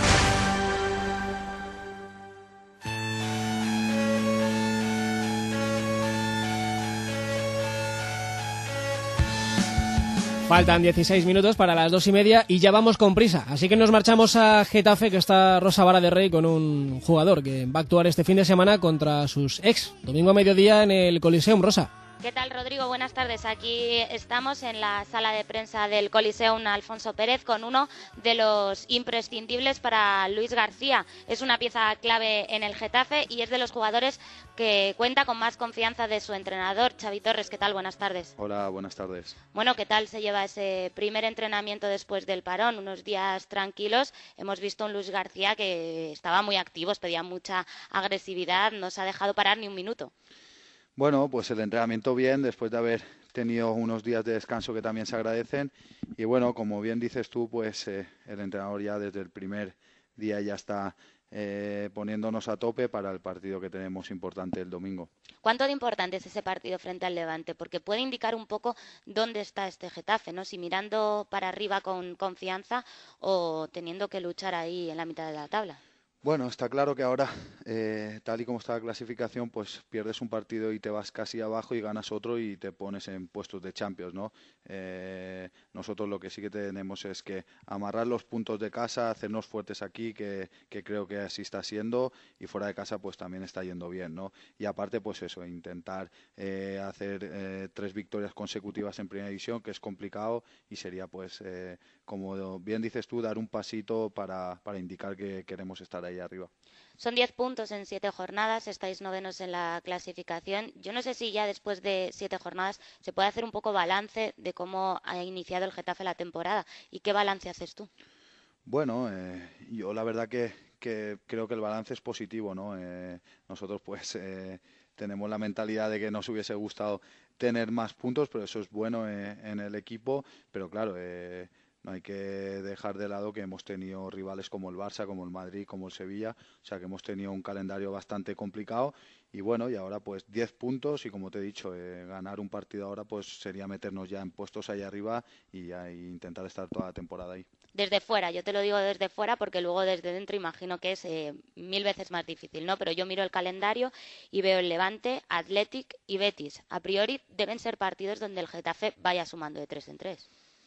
Faltan dieciséis minutos para las dos y media y ya vamos con prisa. Así que nos marchamos a Getafe, que está Rosa Vara de Rey con un jugador que va a actuar este fin de semana contra sus ex. Domingo a mediodía en el Coliseum. Rosa. ¿Qué tal, Rodrigo? Buenas tardes. Aquí estamos en la sala de prensa del Coliseum Alfonso Pérez con uno de los imprescindibles para Luis García. Es una pieza clave en el Getafe y es de los jugadores que cuenta con más confianza de su entrenador, Xavi Torres. ¿Qué tal? Buenas tardes. Hola, buenas tardes. Bueno, ¿qué tal se lleva ese primer entrenamiento después del parón? Unos días tranquilos. Hemos visto un Luis García que estaba muy activo, pedía mucha agresividad, no se ha dejado parar ni un minuto. Bueno, pues el entrenamiento bien, después de haber tenido unos días de descanso que también se agradecen. Y bueno, como bien dices tú, pues eh, el entrenador ya desde el primer día ya está eh, poniéndonos a tope para el partido que tenemos importante el domingo. ¿Cuánto de importante es ese partido frente al Levante? Porque puede indicar un poco dónde está este Getafe, ¿no? Si mirando para arriba con confianza o teniendo que luchar ahí en la mitad de la tabla. Bueno, está claro que ahora, eh, tal y como está la clasificación, pues pierdes un partido y te vas casi abajo y ganas otro y te pones en puestos de Champions, ¿no? Eh, nosotros lo que sí que tenemos es que amarrar los puntos de casa, hacernos fuertes aquí, que, que creo que así está siendo, y fuera de casa pues también está yendo bien, ¿no? Y aparte pues eso, intentar eh, hacer eh, tres victorias consecutivas en Primera División, que es complicado, y sería pues, eh, como bien dices tú, dar un pasito para, para indicar que queremos estar ahí ahí arriba. Son diez puntos en siete jornadas, estáis novenos en la clasificación. Yo no sé si ya después de siete jornadas se puede hacer un poco balance de cómo ha iniciado el Getafe la temporada. ¿Y qué balance haces tú? Bueno, eh, yo la verdad que, que creo que el balance es positivo, ¿no? Eh, nosotros pues eh, tenemos la mentalidad de que nos hubiese gustado tener más puntos, pero eso es bueno eh, en el equipo. Pero claro, eh, no hay que dejar de lado que hemos tenido rivales como el Barça, como el Madrid, como el Sevilla, o sea que hemos tenido un calendario bastante complicado y bueno, y ahora pues diez puntos y como te he dicho, eh, ganar un partido ahora pues sería meternos ya en puestos ahí arriba y, y intentar estar toda la temporada ahí. Desde fuera, yo te lo digo desde fuera porque luego desde dentro imagino que es eh, mil veces más difícil, ¿no? Pero yo miro el calendario y veo el Levante, Athletic y Betis. A priori deben ser partidos donde el Getafe vaya sumando de tres en tres.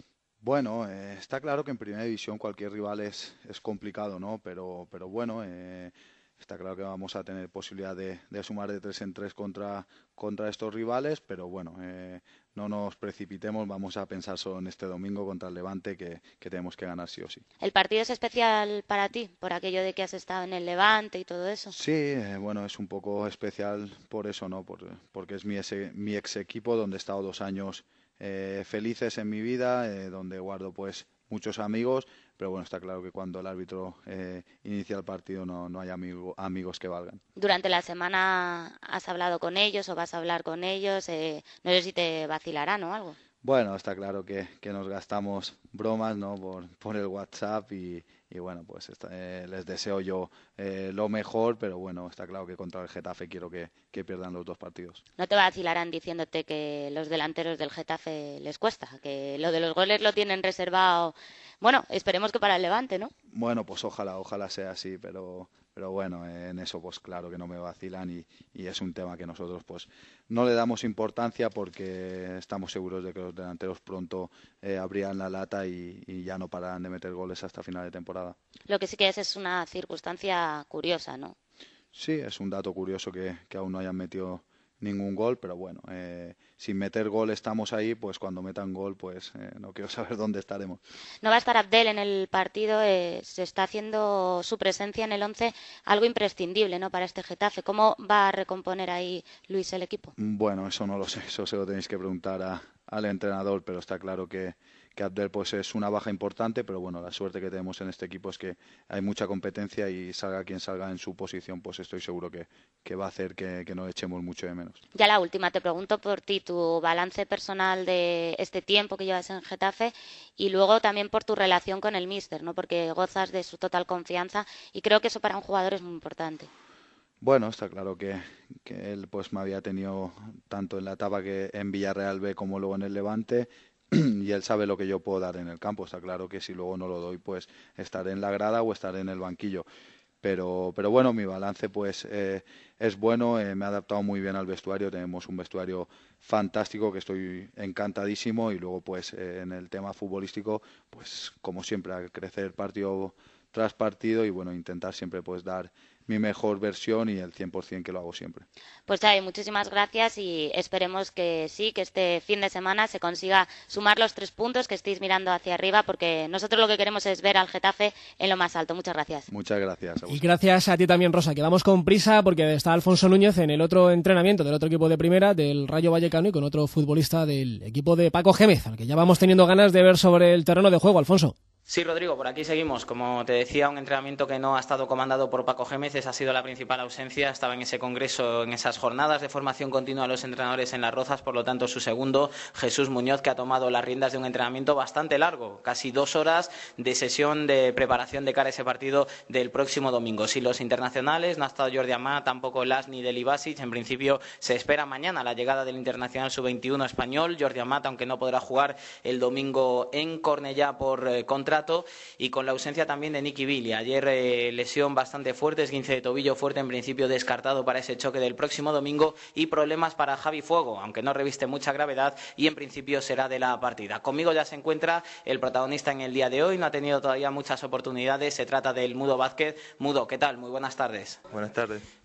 Bueno, eh, está claro que en primera división cualquier rival es, es complicado, ¿no? Pero, pero bueno, eh, está claro que vamos a tener posibilidad de, de sumar de tres en tres contra, contra estos rivales, pero bueno, eh, no nos precipitemos, vamos a pensar solo en este domingo contra el Levante que, que tenemos que ganar sí o sí. ¿El partido es especial para ti, por aquello de que has estado en el Levante y todo eso? Sí, eh, bueno, es un poco especial por eso, ¿no? Por, porque es mi, ese, mi ex equipo donde he estado dos años Eh, felices en mi vida, eh, donde guardo pues muchos amigos, pero bueno, está claro que cuando el árbitro eh, inicia el partido no, no hay amigo, amigos que valgan. Durante la semana has hablado con ellos o vas a hablar con ellos, eh, no sé si te vacilarán o algo. Bueno, está claro que, que nos gastamos bromas, ¿no? por, por el WhatsApp y, y bueno, pues está, eh, les deseo yo eh, lo mejor, pero bueno, está claro que contra el Getafe quiero que, que pierdan los dos partidos. No te vacilarán diciéndote que los delanteros del Getafe les cuesta, que lo de los goles lo tienen reservado. Bueno, esperemos que para el Levante, ¿no? Bueno, pues ojalá, ojalá sea así, pero... Pero bueno, en eso pues claro que no me vacilan y, y es un tema que nosotros pues no le damos importancia porque estamos seguros de que los delanteros pronto eh, abrirán la lata y, y ya no pararán de meter goles hasta final de temporada. Lo que sí que es es una circunstancia curiosa, ¿no? Sí, es un dato curioso que, que aún no hayan metido ningún gol, pero bueno, eh, sin meter gol estamos ahí, pues cuando metan gol, pues eh, no quiero saber dónde estaremos. No va a estar Abdel en el partido, eh, se está haciendo su presencia en el once algo imprescindible, ¿no? Para este Getafe. ¿Cómo va a recomponer ahí Luis el equipo? Bueno, eso no lo sé, eso se lo tenéis que preguntar a, al entrenador, pero está claro que que Abdel pues es una baja importante, pero bueno, la suerte que tenemos en este equipo es que hay mucha competencia y salga quien salga en su posición, pues estoy seguro que, que va a hacer que, que no echemos mucho de menos. Ya la última, te pregunto por ti, tu balance personal de este tiempo que llevas en Getafe y luego también por tu relación con el míster, ¿no? Porque gozas de su total confianza y creo que eso para un jugador es muy importante. Bueno, está claro que, que él pues me había tenido tanto en la etapa que en Villarreal B como luego en el Levante y él sabe lo que yo puedo dar en el campo. Está claro que si luego no lo doy, pues estaré en la grada o estaré en el banquillo. Pero, pero bueno, mi balance pues eh, es bueno, eh, me he adaptado muy bien al vestuario, tenemos un vestuario fantástico que estoy encantadísimo y luego pues eh, en el tema futbolístico, pues como siempre, a crecer partido tras partido y bueno, intentar siempre pues dar mi mejor versión y el cien por ciento que lo hago siempre. Pues Xavi, muchísimas gracias y esperemos que sí, que este fin de semana se consiga sumar los tres puntos, que estéis mirando hacia arriba, porque nosotros lo que queremos es ver al Getafe en lo más alto. Muchas gracias. Muchas gracias. Y gracias a ti también, Rosa, que vamos con prisa porque está Alfonso Núñez en el otro entrenamiento del otro equipo de primera, del Rayo Vallecano, y con otro futbolista del equipo de Paco Gémez, al que ya vamos teniendo ganas de ver sobre el terreno de juego. Alfonso. Sí, Rodrigo, por aquí seguimos. Como te decía, un entrenamiento que no ha estado comandado por Paco Gémez, esa ha sido la principal ausencia. Estaba en ese congreso, en esas jornadas de formación continua a los entrenadores en Las Rozas, por lo tanto su segundo, Jesús Muñoz, que ha tomado las riendas de un entrenamiento bastante largo, casi dos horas de sesión de preparación de cara a ese partido del próximo domingo. Si los internacionales, no ha estado Jordi Amá, tampoco Las ni Deli Basic, en principio se espera mañana la llegada del internacional sub veintiuno español, Jordi Amat, aunque no podrá jugar el domingo en Cornellá por eh, contra y con la ausencia también de Nicky Billy. Ayer eh, lesión bastante fuerte, esguince de tobillo fuerte, en principio descartado para ese choque del próximo domingo, y problemas para Javi Fuego, aunque no reviste mucha gravedad y en principio será de la partida. Conmigo ya se encuentra el protagonista en el día de hoy, no ha tenido todavía muchas oportunidades, se trata del Mudo Vázquez. Mudo, ¿qué tal? Muy buenas tardes. Buenas tardes.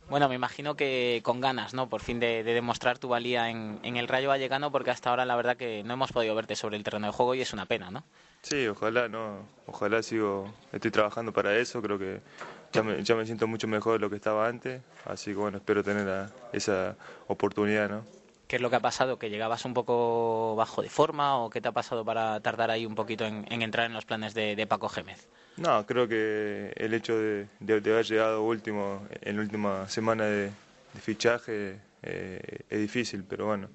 Bueno, me imagino que con ganas, ¿no? Por fin de, de demostrar tu valía en, en el Rayo Vallecano, porque hasta ahora la verdad que no hemos podido verte sobre el terreno de juego y es una pena, ¿no? Sí, ojalá, no, ojalá sigo, estoy trabajando para eso, creo que ya me, ya me siento mucho mejor de lo que estaba antes, así que bueno, espero tener la, esa oportunidad, ¿no? ¿Qué es lo que ha pasado? ¿Que llegabas un poco bajo de forma o qué te ha pasado para tardar ahí un poquito en, en entrar en los planes de, de Paco Gémez? No, creo que el hecho de, de, de haber llegado último en la última semana de, de fichaje eh, es difícil, pero bueno,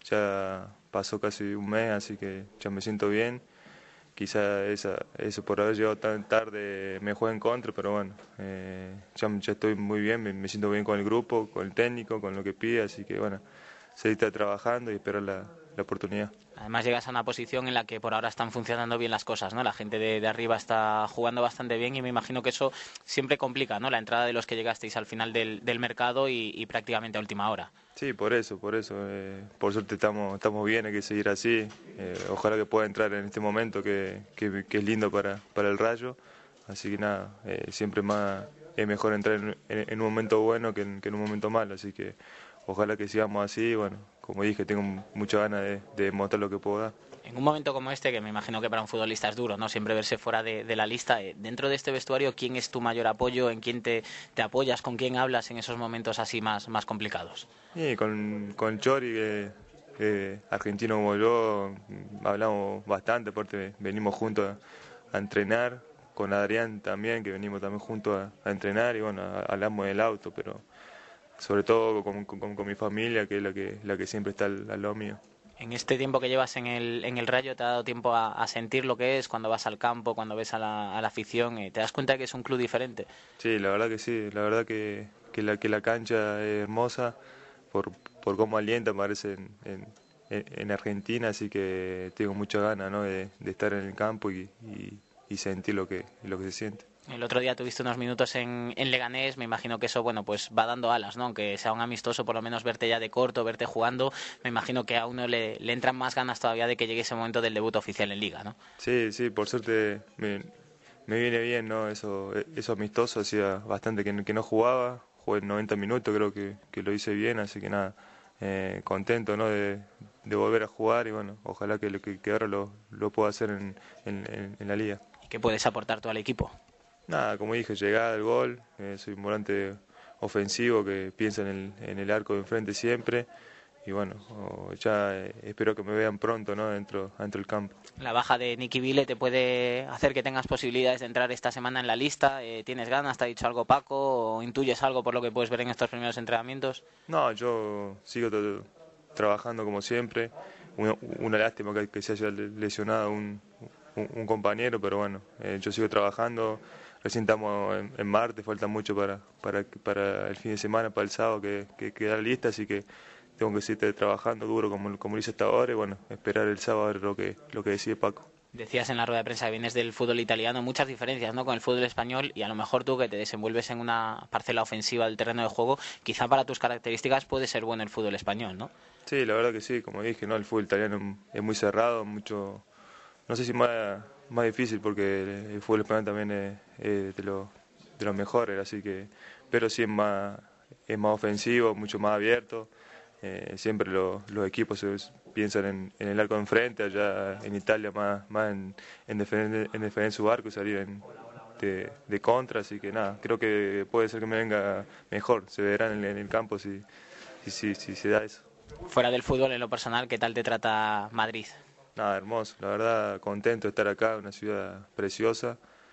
ya pasó casi un mes, así que ya me siento bien. Quizá esa, eso por haber llegado tan tarde me juega en contra, pero bueno, eh, ya, ya estoy muy bien, me, me siento bien con el grupo, con el técnico, con lo que pide, así que bueno, seguir trabajando y esperar la, la oportunidad. Además llegas a una posición en la que por ahora están funcionando bien las cosas, ¿no? La gente de, de arriba está jugando bastante bien y me imagino que eso siempre complica, ¿no? La entrada de los que llegasteis al final del, del mercado y, y prácticamente a última hora. Sí, por eso, por eso. Eh, por suerte estamos, estamos bien, hay que seguir así. Eh, ojalá que pueda entrar en este momento que, que, que es lindo para, para el Rayo. Así que nada, eh, siempre más es mejor entrar en, en, en un momento bueno que en, que en un momento malo. Así que ojalá que sigamos así. Bueno, como dije, tengo muchas ganas de, de demostrar lo que puedo dar. En un momento como este, que me imagino que para un futbolista es duro, ¿no? Siempre verse fuera de, de la lista. Eh, dentro de este vestuario, ¿quién es tu mayor apoyo? ¿En quién te, te apoyas? ¿Con quién hablas en esos momentos así más, más complicados? Sí, con, con Chori, que, que argentino como yo, hablamos bastante, porque venimos juntos a, a entrenar. Con Adrián también, que venimos también juntos a, a entrenar y bueno, a, hablamos del auto, pero sobre todo con, con, con mi familia, que es la que, la que siempre está al, al lado mío. En este tiempo que llevas en el, en el Rayo, ¿te ha dado tiempo a, a sentir lo que es cuando vas al campo, cuando ves a la, a la afición? Eh, ¿Te das cuenta de que es un club diferente? Sí, la verdad que sí, la verdad que, que, la, que la cancha es hermosa por, por cómo alienta, parece, en, en, en Argentina, así que tengo muchas ganas, ¿no? de, de estar en el campo y, y, y sentir lo que, lo que se siente. El otro día tuviste unos minutos en, en Leganés, me imagino que eso, bueno, pues va dando alas, ¿no? Aunque sea un amistoso, por lo menos verte ya de corto, verte jugando, me imagino que a uno le, le entran más ganas todavía de que llegue ese momento del debut oficial en Liga, ¿no? Sí, sí, por suerte me, me viene bien, ¿no? Eso, eso amistoso, hacía bastante que, que no jugaba, jugué noventa minutos, creo que, que lo hice bien, así que nada, eh, contento, ¿no? De, de volver a jugar y bueno, ojalá que, que, que ahora lo, lo pueda hacer en, en, en la Liga. ¿Y qué puedes aportar tú al equipo? Nada, como dije, llegada al gol, eh, soy un volante ofensivo que piensa en el, en el arco de enfrente siempre y bueno, oh, ya eh, espero que me vean pronto, ¿no? dentro, dentro del campo. La baja de Nicky Vile te puede hacer que tengas posibilidades de entrar esta semana en la lista, eh, ¿tienes ganas? ¿Te ha dicho algo Paco o intuyes algo por lo que puedes ver en estos primeros entrenamientos? No, yo sigo todo, trabajando como siempre, una, una lástima que, que se haya lesionado un, un, un compañero, pero bueno, eh, yo sigo trabajando. Recién estamos en, en martes, falta mucho para, para, para el fin de semana, para el sábado que, que queda lista, así que tengo que seguir trabajando duro como, como lo hice hasta ahora y bueno, esperar el sábado a ver lo que, lo que decide Paco. Decías en la rueda de prensa que vienes del fútbol italiano, muchas diferencias, ¿no? Con el fútbol español y a lo mejor tú que te desenvuelves en una parcela ofensiva del terreno de juego, quizá para tus características puede ser bueno el fútbol español, ¿no? Sí, la verdad que sí, como dije, ¿no? El fútbol italiano es muy cerrado, mucho, no sé si más... más difícil porque el fútbol español también es, es de los de los mejores, así que pero sí es más es más ofensivo, mucho más abierto. Eh, siempre lo, los equipos se piensan en, en el arco de enfrente, allá en Italia más, más en, en, defender, en defender su arco y salir en, de, de contra, así que nada, creo que puede ser que me venga mejor, se verá en, en el campo si, si, si, si se da eso. Fuera del fútbol, en lo personal, ¿qué tal te trata Madrid? Nada, hermoso, la verdad contento de estar acá, una ciudad preciosa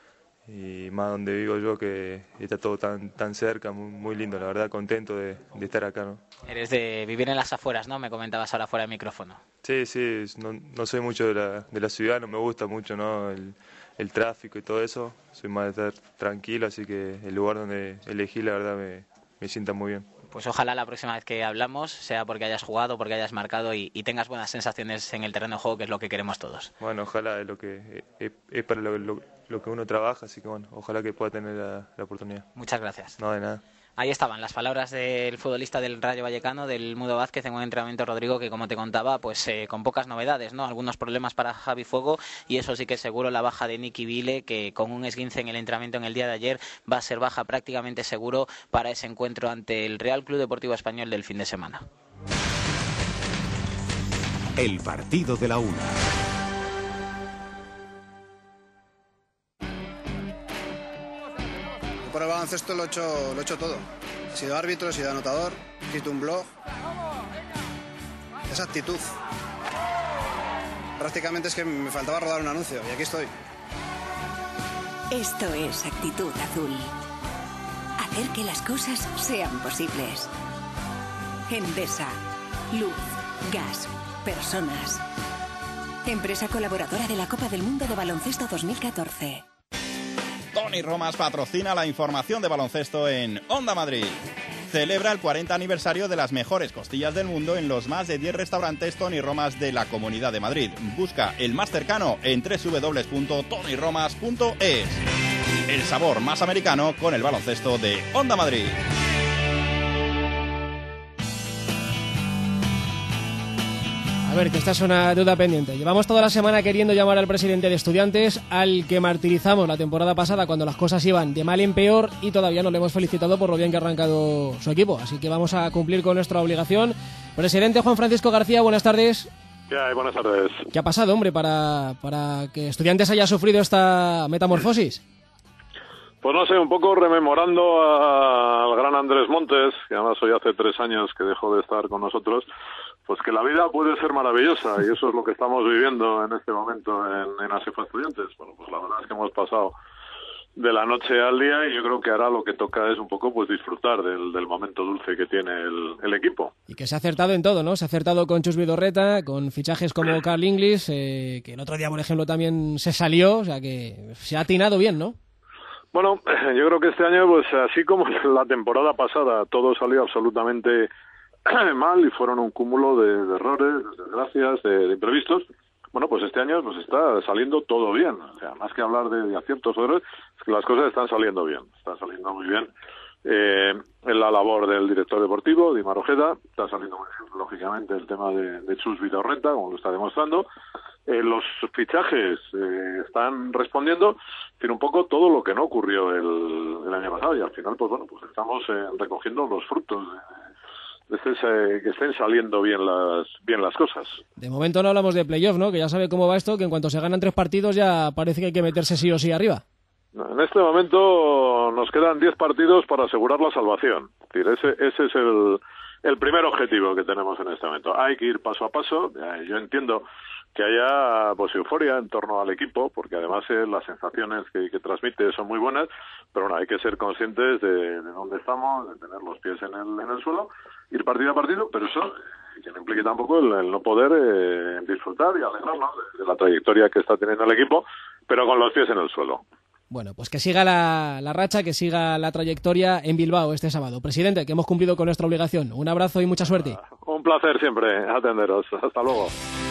y más donde vivo yo que está todo tan tan cerca, muy, muy lindo, la verdad contento de, de estar acá, ¿no? Eres de vivir en las afueras, ¿no? Me comentabas ahora fuera de micrófono. Sí, sí, no, no soy mucho de la, de la ciudad, no me gusta mucho, ¿no? El, el tráfico y todo eso, soy más de estar tranquilo, así que el lugar donde elegí la verdad me, me sienta muy bien. Pues ojalá la próxima vez que hablamos sea porque hayas jugado, porque hayas marcado y, y tengas buenas sensaciones en el terreno de juego, que es lo que queremos todos. Bueno, ojalá, es, lo que, es, es para lo, lo, lo que uno trabaja, así que bueno, ojalá que pueda tener la, la oportunidad. Muchas gracias. No, de nada. Ahí estaban las palabras del futbolista del Rayo Vallecano, del Mudo Vázquez, en un entrenamiento, Rodrigo, que como te contaba, pues eh, con pocas novedades, ¿no? Algunos problemas para Javi Fuego, y eso sí que seguro, la baja de Nicky Vile, que con un esguince en el entrenamiento en el día de ayer va a ser baja prácticamente seguro para ese encuentro ante el Real Club Deportivo Español del fin de semana. El partido de la una. Por el baloncesto lo he hecho, lo he hecho todo. He sido árbitro, he sido anotador, he escrito un blog. Esa actitud. Prácticamente es que me faltaba rodar un anuncio y aquí estoy. Esto es Actitud Azul. Hacer que las cosas sean posibles. Endesa. Luz. Gas. Personas. Empresa colaboradora de la Copa del Mundo de Baloncesto dos mil catorce. Tony Romas patrocina la información de baloncesto en Onda Madrid. Celebra el cuarenta aniversario de las mejores costillas del mundo en los más de diez restaurantes Tony Romas de la Comunidad de Madrid. Busca el más cercano en doble u doble u doble u punto tony romas punto es. El sabor más americano con el baloncesto de Onda Madrid. A ver, que esta es una duda pendiente. Llevamos toda la semana queriendo llamar al presidente de Estudiantes, al que martirizamos la temporada pasada cuando las cosas iban de mal en peor, y todavía no le hemos felicitado por lo bien que ha arrancado su equipo. Así que vamos a cumplir con nuestra obligación. Presidente Juan Francisco García, buenas tardes. ¿Qué hay? Buenas tardes. ¿Qué ha pasado, hombre, para, para que Estudiantes haya sufrido esta metamorfosis? Pues no sé, un poco rememorando a, al gran Andrés Montes, que además hoy hace tres años que dejó de estar con nosotros, pues que la vida puede ser maravillosa, y eso es lo que estamos viviendo en este momento en, en ASEFA Estudiantes. Bueno, pues la verdad es que hemos pasado de la noche al día, y yo creo que ahora lo que toca es un poco pues disfrutar del, del momento dulce que tiene el, el equipo. Y que se ha acertado en todo, ¿no? Se ha acertado con Chus Vidorreta, con fichajes como Carl Inglis, eh, que el otro día, por ejemplo, también se salió, o sea que se ha atinado bien, ¿no? Bueno, yo creo que este año, pues así como la temporada pasada, todo salió absolutamente mal y fueron un cúmulo de, de errores, de desgracias, de, de imprevistos. Bueno, pues este año pues está saliendo todo bien. O sea, más que hablar de, de aciertos o errores, es que las cosas están saliendo bien, están saliendo muy bien. Eh, en la labor del director deportivo, Dimar Ojeda, está saliendo muy bien, lógicamente, el tema de, de Chus Vidorreta, como lo está demostrando. Eh, los fichajes eh, están respondiendo, pero un poco todo lo que no ocurrió el, el año pasado, y al final, pues bueno, pues estamos eh, recogiendo los frutos de, de este, que estén saliendo bien las bien las cosas. De momento no hablamos de playoff, ¿no? Que ya sabe cómo va esto, que en cuanto se ganan tres partidos ya parece que hay que meterse sí o sí arriba. En este momento nos quedan diez partidos para asegurar la salvación. Es decir, ese, ese es el, el primer objetivo que tenemos en este momento. Hay que ir paso a paso. Yo entiendo que haya pues euforia en torno al equipo, porque además eh, las sensaciones que, que transmite son muy buenas, pero bueno, hay que ser conscientes de, de dónde estamos, de tener los pies en el, en el suelo, ir partido a partido, pero eso eh, que no implique tampoco el, el no poder eh, disfrutar y alegrarnos de, de la trayectoria que está teniendo el equipo, pero con los pies en el suelo. Bueno, pues que siga la, la racha, que siga la trayectoria en Bilbao este sábado. Presidente, que hemos cumplido con nuestra obligación. Un abrazo y mucha suerte. Un placer siempre atenderos. Hasta luego.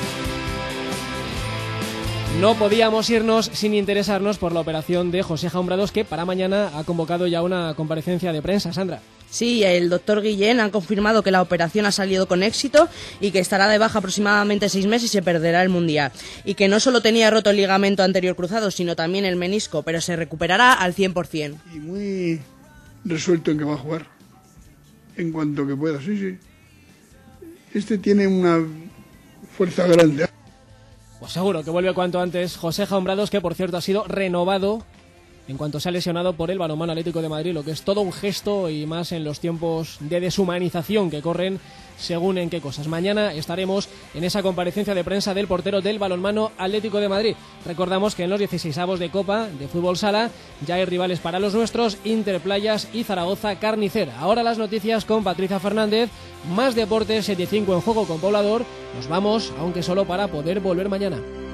No podíamos irnos sin interesarnos por la operación de José Jaumbrados, que para mañana ha convocado ya una comparecencia de prensa. Sandra. Sí, el doctor Guillén ha confirmado que la operación ha salido con éxito y que estará de baja aproximadamente seis meses y se perderá el Mundial. Y que no solo tenía roto el ligamento anterior cruzado, sino también el menisco, pero se recuperará al cien por ciento. Y muy resuelto en que va a jugar, en cuanto que pueda, sí, sí. Este tiene una fuerza grande. Pues seguro que vuelve cuanto antes José Jaumbrados, que por cierto ha sido renovado en cuanto se ha lesionado por el Balonmano Atlético de Madrid, lo que es todo un gesto, y más en los tiempos de deshumanización que corren según en qué cosas. Mañana estaremos en esa comparecencia de prensa del portero del Balonmano Atlético de Madrid. Recordamos que en los dieciseisavos de Copa de Fútbol Sala ya hay rivales para los nuestros, Interplayas y Zaragoza Carnicera. Ahora las noticias con Patricia Fernández, más deportes, setenta y cinco en juego con Poblador. Nos vamos, aunque solo para poder volver mañana.